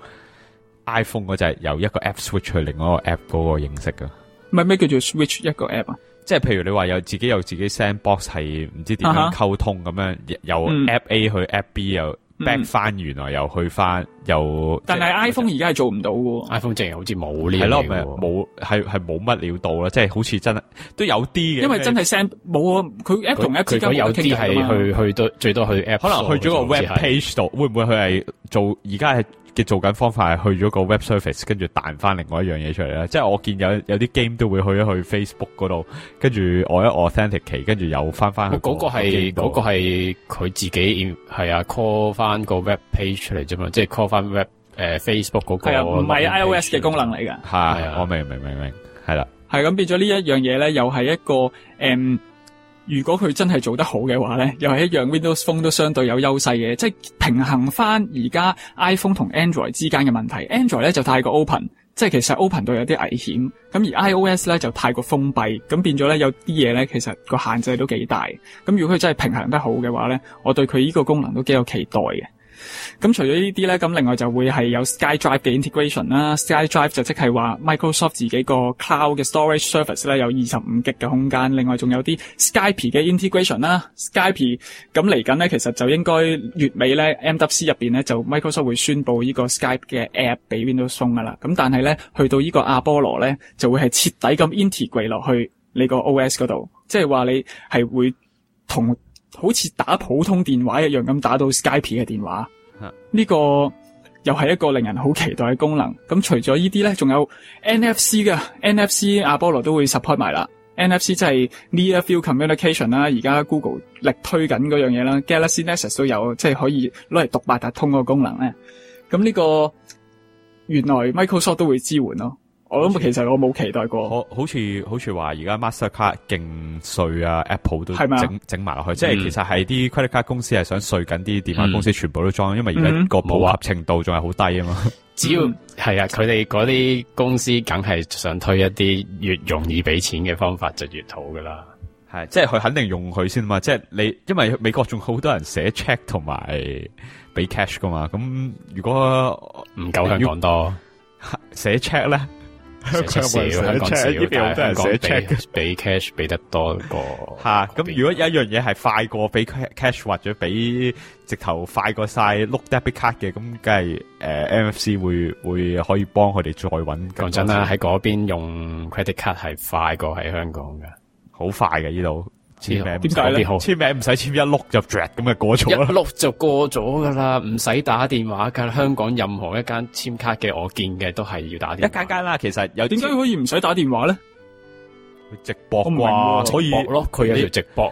iPhone 嗰隻由一個 App switch 去另外一個 App 嗰個形式嘅。 唔係咩叫做 switch 一個 App 啊？ 即係譬如你話有自己有自己 sandbox 係唔知點樣溝通咁樣，由 App A 去 App B 又。back 翻原來又去翻又， 但係 iPhone 而家係做唔到嘅。 iPhone 淨係好似冇呢樣嘢， 係咯，咪冇係係冇乜料到啦，即係好似真係都有啲嘅。 因為真係 send 冇啊，佢 app 同 app 之間有啲係去去到最多去 app， 可能去咗個 web page 度，會唔會佢係做而家係嘅做緊方法係去咗個 web service， 跟住彈翻另外一樣嘢出嚟咧？即係我見有有啲 game 都會去一去 Facebook 嗰度，跟住我一 authenticate， 跟住又翻翻去。 嗰個係嗰個係佢自己係啊 call 翻個 web page 出嚟啫嘛，即係 call 翻 web 誒 Facebook 嗰個。係啊，唔係 iOS 嘅功能嚟㗎。 係，我明明明明係啦。 係咁變咗呢一樣嘢咧，又係一個誒。嗯如果佢真係做得好嘅話咧，又係一樣 Windows Phone 都相對有優勢嘅，即係平衡翻而家 iPhone 同 Android 之間嘅問題。Android 咧就太過 open， 即係其實 open 到有啲危險。咁而 iOS 咧就太過封閉，咁變咗咧有啲嘢咧其實個限制都幾大。咁如果佢真係平衡得好嘅話咧，我對佢呢個功能都幾有期待嘅。咁除咗呢啲咧，咁另外就會係有 SkyDrive 嘅 integration 啦。SkyDrive 就即係話 Microsoft 自己個 cloud 嘅 storage service 咧有二十五 G 嘅空間。另外仲有啲 Skype 嘅 integration 啦。Skype 咁嚟緊咧，其實就應該月尾咧 M W C 入邊咧就 Microsoft 會宣布呢個 Skype 嘅 app 俾 Windows Phone 噶啦。咁但係咧去到呢個阿波羅咧就會係徹底咁 integrate 落去你個 O S 嗰度，即係話你係會同好似打普通電話一樣咁打到 Skype 嘅電話，呢個又係一個令人好期待嘅功能。咁除咗呢啲咧，仲有 N F C 嘅 N F C 阿波羅都會 support 埋啦。N F C 即係 Near Field Communication 啦，而家 Google 力推緊嗰樣嘢啦 ，Galaxy Nexus 都有，即係可以攞嚟讀八達通嗰個功能咧。咁呢個原來 Microsoft 都會支援咯。我諗其實我冇期待過， 好好似好似話而家 Mastercard 勁稅啊 ，Apple 都整整埋落去，即係其實係啲 credit card 公司係想稅緊啲電話公司全部都裝，嗯、因為而家個普及程度仲係好低啊嘛。 只要係啊，佢哋嗰啲公司梗係想推一啲越容易俾錢嘅方法就越好噶啦。 係，即係佢肯定用佢先嘛。即係你，因為美國仲好多人寫 check 同埋俾 cash 噶嘛。咁如果唔夠香港多寫 check 咧？香港少，香港少，呢邊好多人寫 check 俾 cash 俾得多過吓。咁如果有一樣嘢係快過俾 cash 或者俾直頭快過晒碌 debit card 嘅，咁梗係誒 M F C 會會可以幫佢哋再搵。講真啦，喺嗰邊用 credit card 係快過喺香港嘅，好快嘅呢度。簽名點解咧？簽名唔使簽一碌就 drag 咁就過咗啦，一碌就過咗噶啦，唔使打電話噶。香港任何一間簽卡嘅我見嘅都係要打電話。一間間啦，其實有點解可以唔使打電話咧？直播啩，可以咯，佢有條直播咯。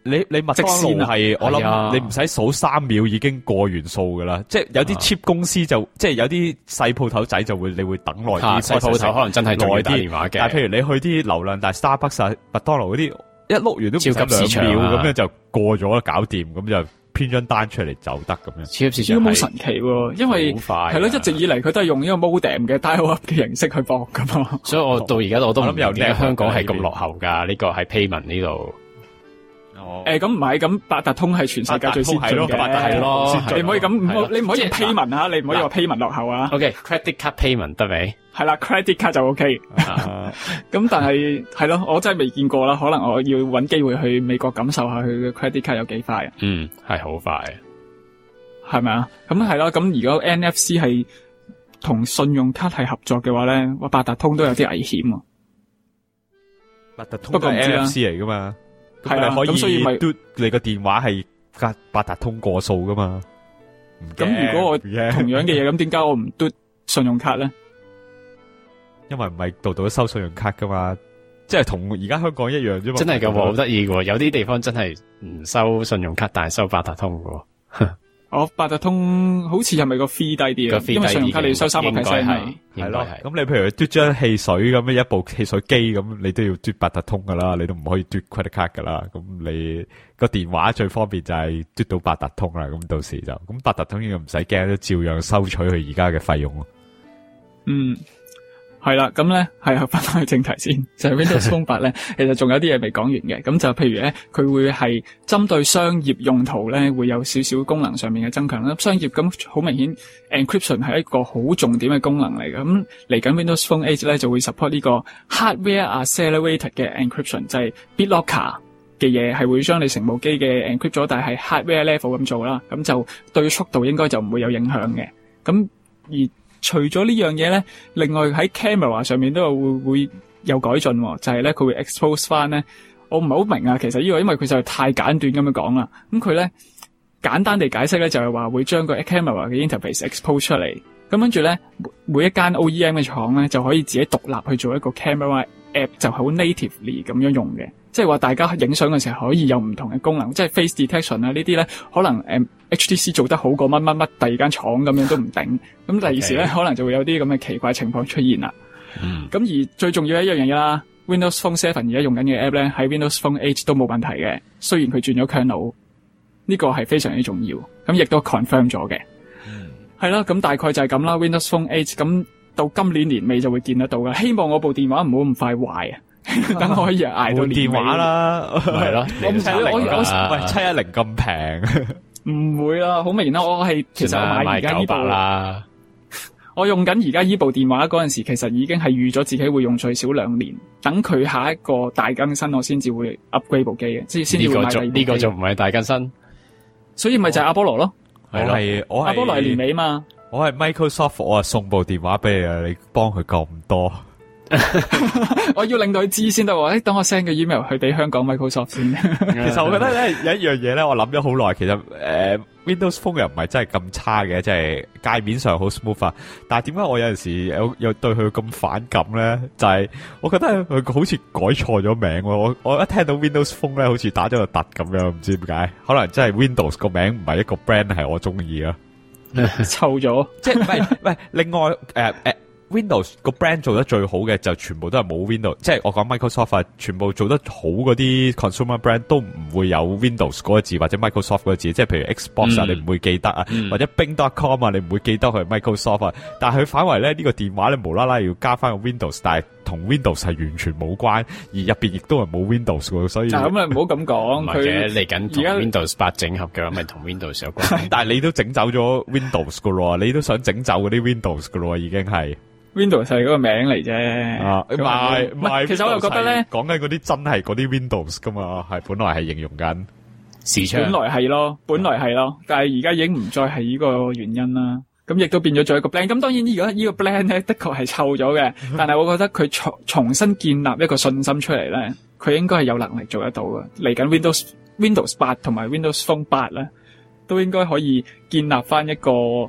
你你麥當勞係我係啊諗你唔使數三秒已經過完數噶啦，即係有啲 cheap 公司就即係有啲細鋪頭仔就會你會等耐啲， 啊細鋪頭可能真係仲要打電話嘅。 但係譬如你去啲流量大 Starbucks 啊、麥當勞嗰啲，一碌完都唔使超級市場啊兩秒咁樣就過咗啦，搞掂咁就編張單出嚟就得咁樣。 超級市場呢個冇神奇喎，因為好快啊係咯，一直以嚟佢都係用呢個 modem 嘅 dial up 嘅形式去駁噶嘛。 所以我到而家我都唔我諗有明點解香港係咁呢邊落後㗎。呢個喺 payment 呢度。 哦誒咁唔係，咁八達通係全世界最先進嘅， 八達通係咯係咯你唔可以咁，唔好係咯你唔可以用即係 payment 啊，你唔可以話 payment 落後啊。 OK，credit card payment 得未？ 係啦 ，credit card 就 OK。 啊咁但係係咯，我真係未見過啦，可能我要揾機會去美國感受下佢嘅 credit card 有幾快啊， 嗯，係好快。 係咪啊？咁係咯，咁如果 N F C 係同信用卡係合作嘅話咧，哇八達通都有啲危險啊。 八達通不過唔知啦 N F C 嚟噶嘛， 係啊咁你可咁所以咪嘟你個電話係八八達通過數噶嘛？唔驚咁如果我唔驚同樣嘅嘢，咁點解我唔嘟信用卡咧？ 因為唔係度度都收信用卡噶嘛，即係同而家香港一樣啫嘛。 真係㗎喎，好得意㗎喎。有啲地方真係唔收信用卡，但係收八達通㗎喎。 我八達通好似係咪個 fee 低啲個啊？ fee 因為信用低啲嘅卡你要收三個應該 percent 係啊。 係咯應該係。， 咁你譬如嘟張汽水咁樣一部汽水機咁，你都要嘟八達通噶啦，你都唔可以嘟 credit card 噶啦。咁你個電話最方便就係嘟到八達通啦。咁到時就咁八達通應該唔使驚，都照樣收取佢而家嘅費用咯。 嗯，係啦，咁咧係翻返去正題先，就係 Windows Phone 八咧，其實仲有啲嘢未講完嘅。咁就譬如咧，佢會係針對商業用途咧，會有少少功能上面嘅增強啦。商業咁好明顯 encryption 係一個好重點嘅功能嚟嘅。咁嚟緊 Windows Phone eight 咧就會 support 呢個 hardware accelerated 嘅 encryption，就係 BitLocker 嘅嘢係會將你成部機嘅 encrypt 咗，但係 hardware level 咁做啦，咁就對速度應該就唔會有影響嘅。咁而除咗呢樣嘢咧，另外喺 camera 上面都有會會有改進喎，就係咧佢會 expose 翻咧，我唔係好明啊。其實呢個因為佢實在太簡短咁樣講啦，咁佢咧簡單地解釋咧就係話會將個 camera 嘅 interface expose 出嚟，咁跟住咧每一間 O E M 嘅廠咧就可以自己獨立去做一個 camera app， 就好 natively 咁樣用嘅。即係話大家影相嘅時候可以有唔同嘅功能，即係 face detection 啊呢啲咧，可能誒、嗯、H T C 做得好過乜乜乜第二間廠咁樣都唔定，咁第二時咧 Okay. 可能就會有啲咁嘅奇怪情況出現啦。 嗯， 咁而最重要一樣嘢啦 ，Windows Phone seven 而家用緊嘅 app 咧喺 Windows Phone eight 都冇問題嘅，雖然佢轉咗 kernel，呢個係非常之重要，咁亦都 confirm 咗嘅。係啦，咁大概就係咁啦 ，Windows Phone eight 咁到今年年尾就會見得到㗎。希望我部電話唔好咁快壞啊！等我可以捱到換電年尾話啦， 係咯， 我唔你都係我我啊喂七一零咁平， 唔會啦，好明顯啦。我係其實我買而家呢九百部， 啦， 我用緊而家呢部電話嗰陣時，其實已經係預咗自己會用最少兩年，等佢下一個大更新，我先至會 upgrade 部機嘅，即係先呢個至會買第二部機就呢個就唔係大更新， 所以咪就係阿波羅咯， 我係咯係我係阿波羅係年尾嘛。 我係 Microsoft，我係送部電話俾你啊，你幫佢咁多。 我要令到佢知先得喎，誒，等我 send 個 email 去俾香港 Microsoft 先。 其實我覺得咧有一樣嘢咧，我諗咗好耐。其實誒、呃、Windows Phone 又唔係真係咁差嘅，即係界面上好 smooth 啊。但係點解我有陣時有有對佢咁反感咧？就係、是、我覺得佢好似改錯咗名喎。我我一聽到 Windows Phone 咧，好似打咗個突咁樣，唔知點解。可能真係 Windows 個名唔係一個 brand 係我中意啊。 臭咗， 即係唔係唔係另外誒誒。呃呃 Windows 個 brand 做得最好嘅就全部都係冇 Windows，即係我講 Microsoft 啊，全部做得好嗰啲 consumer brand 都唔會有 Windows 嗰個字或者 Microsoft 嗰個字，即係譬如 Xbox 啊， 嗯、 你唔會記得啊， 嗯、 或者 Bing dot com 啊，你唔會記得佢係 Microsoft 啊。但係佢反為咧呢、呢個電話咧無啦啦要加翻個 Windows，但係同 Windows 係完全冇關，而入邊亦都係冇 Windows 嘅，所以嗱咁啊唔好咁唔講， 係嘅， 佢嚟緊同而家 Windows 八整合嘅話，咪同 Windows 有關。 但係你都整走咗 Windows 噶咯，你都想整走嗰啲 Windows 噶咯，已經係。 Windows 係嗰個名嚟啫， 啊，唔係唔係， 其實我又覺得咧， 講緊嗰啲真係嗰啲 Windows 噶嘛，係本來係形容緊市場。 本來係咯，本來係咯，但係而家已經唔再係呢個原因啦。咁亦都變咗做一個 brand。咁當然而家呢個 brand 咧，的確係臭咗嘅，但係我覺得佢重重新建立一個信心出嚟咧，佢應該係有能力做得到嘅。嚟緊 Windows Windows 八同埋 Windows Phone 八咧，都應該可以建立翻一個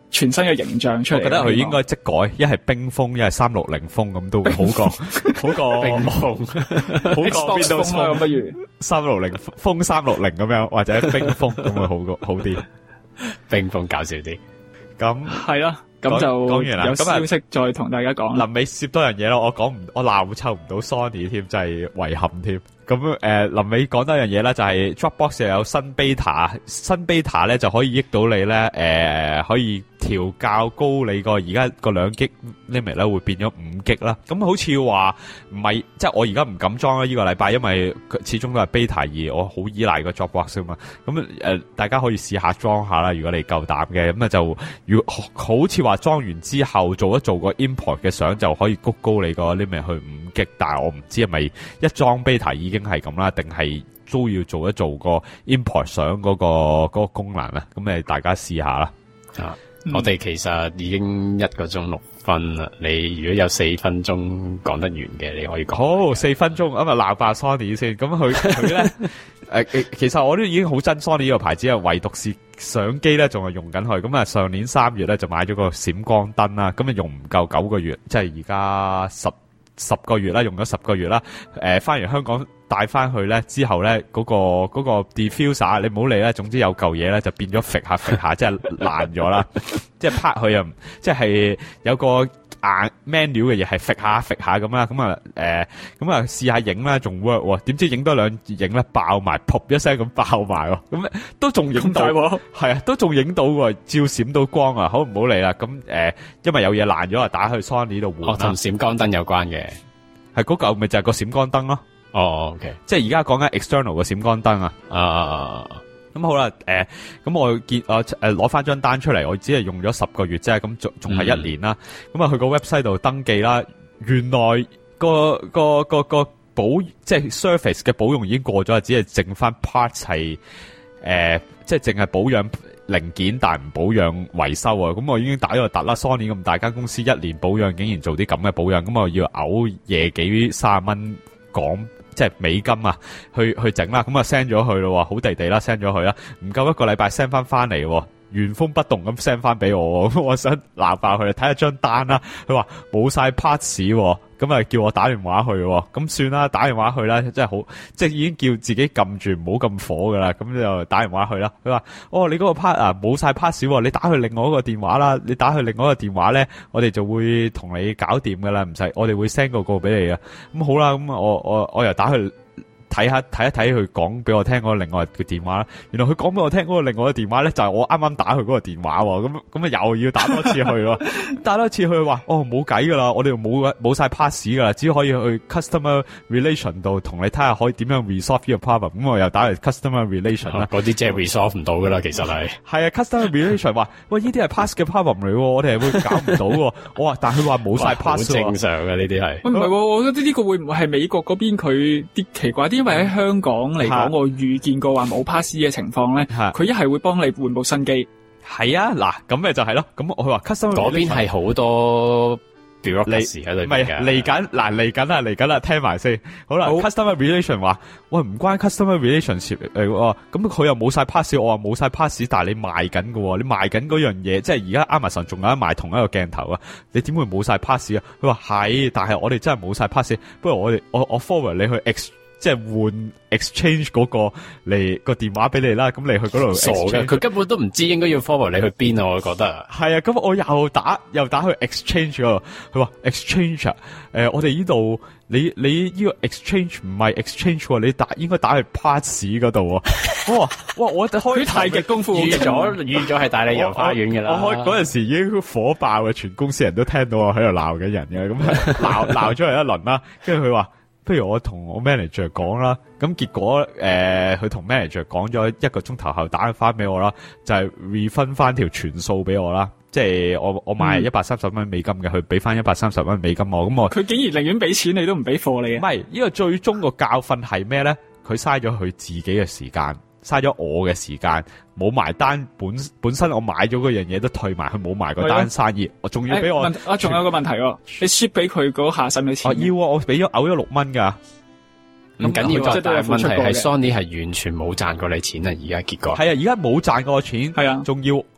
全新嘅形象出嚟。 我覺得佢應該即改，一係冰封，一係三六零風咁都會好過，好過冰封， 好過 Windows 風啦，咁不如三六零風三六零咁樣，或者冰封咁會好過好啲。 冰封搞笑啲。 咁係啦。咁就講完啦， 有消息再同大家講。 臨尾攝多樣嘢咯，我講唔，我鬧湊唔到 Sony 添，真係遺憾添。咁誒，臨尾講多樣嘢啦，就係 Dropbox 又有新 beta， 新 beta 咧就可以益到你咧，誒、呃，可以調校高你個而家個兩 G limit 咧，會變咗五 G 啦。咁好似話唔係，即係我而家唔敢裝啦，呢個禮拜，因為佢始終都係 beta 二，我好依賴個 Dropbox 啊嘛。咁誒、呃，大家可以試下裝下啦，如果你夠膽嘅。咁啊就，如果好似話裝完之後做一做個 import 嘅相，就可以谷高你個 limit 去五 G， 但係我唔知係咪一裝 beta 已經係咁啦，定係都要做一做個 import 相嗰、嗰個嗰、嗰個功能啊？咁誒，大家試下啦。 啊，嗯、我哋其實已經一個鐘六分啦。你如果有四分鐘講得完嘅，你可以講。 好，四分鐘咁啊，鬧爆 Sony 先。咁佢佢咧誒，其實我都已經好憎 Sony 呢個牌子啊，唯獨是相機咧仲係用緊佢。咁啊，上年三月咧就買咗個閃光燈啦，咁啊用唔夠九個月，即係而家十十個月啦，用咗十個月啦。誒、呃，翻完香港帶翻去咧之後咧，嗰、嗰個嗰、嗰個 diffuser 你唔好理啦，總之有嚿嘢咧就變咗揈下揈下，即係爛咗啦。即係拍佢又即係有個硬 menu 嘅嘢係揈下揈下咁啦。咁啊誒，咁啊試下影啦，仲 work 喎。點知影多兩影咧爆埋，噗一聲咁爆埋喎。咁都仲影到，係啊，都仲影到喎，照閃到光啊。好唔好理啦？咁誒、呃，因為有嘢爛咗啊，打去 Sony 度換。 哦，同閃光燈有關嘅， 係嗰嚿咪就係個閃光燈咯。 哦 ，OK， 即係而家講緊 external 嘅閃光燈啊。 啊啊啊！ 咁好啦，誒、呃，咁我見我誒攞翻張單出嚟，我只係用咗十個月啫，咁仲仲係一年啦。咁啊、嗯，去個 website 度登記啦，原來個個個個保即係 surface 嘅保用已經過咗，只係剩翻 parts 係誒，即係淨係保養零件，但係唔保養維修啊。咁我已經打咗個突啦 ，Sony 咁大間公司一年保養竟然做啲咁嘅保養，咁我要嘔夜幾卅蚊港。即係美金啊，去去整啦，咁啊 send 咗去咯，好地地啦 send 咗去啦，唔夠一個禮拜 send 翻翻嚟，原封不動咁 send 翻俾我，咁我想鬧爆佢，睇下張單啦，佢話冇晒 parts，咁啊叫我打電話去，咁算啦，打電話去啦，真係好，即係已經叫自己撳住唔好咁火噶啦，咁就打電話去啦。佢話哦，你嗰個 part 啊冇晒 parts，你打去另外一個電話啦，你打去另外一個電話咧，我哋就會同你搞掂噶啦，唔使，我哋會 send 個個俾你啊。咁好啦，咁我我我又打去。睇下睇一睇佢講俾我聽嗰個另外嘅電話啦，原來佢講俾我聽嗰個另外嘅電話咧就係我啱啱打佢嗰個電話喎，咁咁啊又要打多次去咯，打多次去話哦冇計噶啦，我哋冇冇晒 pass 噶啦，只可以去 customer relation 度同你睇下可以點樣 resolve 呢個 problem， 咁我又打嚟 customer relation 啦， 嗰啲即係 resolve 唔到噶啦，其實係係啊 customer relation 話喂呢啲係 pass 嘅 problem 嚟，我哋係會搞唔到喎，我話但係佢話冇晒 pass， 好正常嘅呢啲係， 唔係喎，我覺得呢個會唔會係美國嗰邊佢啲奇怪啲？因為喺香港嚟講，我預見過話冇 pass 嘅情況咧，佢一係會幫你換部新機。係啊，嗱，咁咪就係咯。咁佢話 customer 嗰邊係好多 bureaucracy 喺裏邊嘅。 嚟緊，嗱嚟緊啦，嚟緊啦，聽埋先。好啦 ，customer relation 話，喂唔關 customer relationship 誒，咁佢又冇晒 pass，我話冇晒 pass，但係你賣緊嘅，你賣緊嗰樣嘢，即係而家 Amazon 仲有得賣同一個鏡頭啊，你點會冇晒 pass 啊？佢話係，但係我哋真係冇晒 pass，不如我哋我我 forward 你去 ex。即係換 exchange 嗰個嚟個電話俾你啦，咁你去嗰度傻嘅，佢根本都唔知應該要 forward 你去邊啊！我覺得係啊，咁我又打又打去 exchange 嗰度，佢話 exchange 啊，誒、呃，我哋呢度你你呢個 exchange 唔係 exchange， 你打應該打去 parts 嗰度啊！哇哇，我開太極功夫預咗預咗係帶你遊花園嘅啦！ 我開嗰陣時已經火爆嘅，全公司人都聽到我喺度鬧緊人嘅，咁鬧鬧咗佢一輪啦，跟住佢話。不如我同我 manager 講啦，咁結果誒佢同 manager 講咗一個鐘頭後打翻俾我啦，就係 refund 翻條全數俾我啦，即係我我買一百三十蚊美金嘅，佢俾翻一百三十蚊美金我，咁我佢竟然寧願俾錢你都唔俾貨你啊！ 唔係呢個最終個教訓係咩咧？佢嘥咗佢自己嘅時間，嘥咗我嘅時間，冇埋單，本本身我買咗嗰樣嘢都退埋，佢冇埋個單生意，我仲要俾我啊，仲有個問題喎，你 ship 俾佢嗰下使唔使錢？ 哦要啊，我俾咗嘔咗六蚊噶， 唔緊要啊，但係問題係 Sony 係完全冇賺過你錢啊！而家結果係啊，而家冇賺過我錢， 係啊， 仲要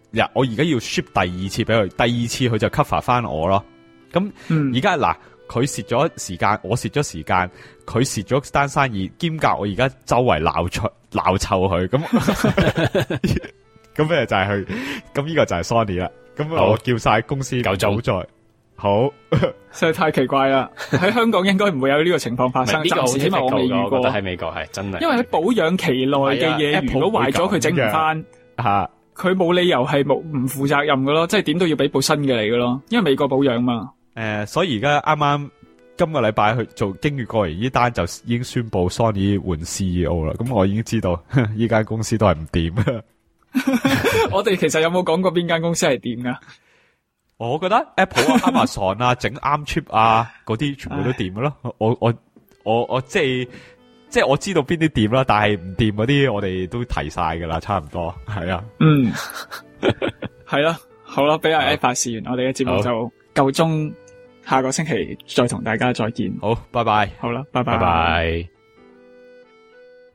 呀，我而家要 ship 第二次俾佢，第二次佢就 cover 翻我咯。咁而家嗱，佢蝕咗時間，我蝕咗時間，佢蝕咗單生意，兼夾我而家周圍鬧出鬧臭佢，咁咁咧就係佢，咁呢個就係 Sony 啦。咁我叫晒公司夠鐘再好， 實在太奇怪啦！喺香港應該唔會有呢個情況發生， 呢個好暫時起碼我未遇過。 我覺得喺美國係真係， 因為喺保養期內嘅嘢， 啊如果壞咗佢整唔翻， 吓佢冇理由係冇唔負責任嘅咯，即係點都要俾部新嘅嚟嘅咯。因為美國保養嘛。 誒、呃，所以而家啱啱今個禮拜去做經月過嚟呢單就已經宣布 Sony 換 C E O 啦。咁我已經知道呢間公司都係唔掂。 我哋其實有冇講過邊間公司係掂噶？ 我覺得 Apple 啊、Amazon 啊、整啱 chip 啊嗰啲全部都掂嘅咯。我我我我即係即係我知道邊啲掂啦，但係唔掂嗰啲我哋都提晒噶啦，差唔多係啊。 嗯，係啦，好啦，俾阿 A 發示完，我哋嘅節目就夠鐘，下個星期再同大家再見。 好，拜拜。 好啦，拜拜。 拜拜。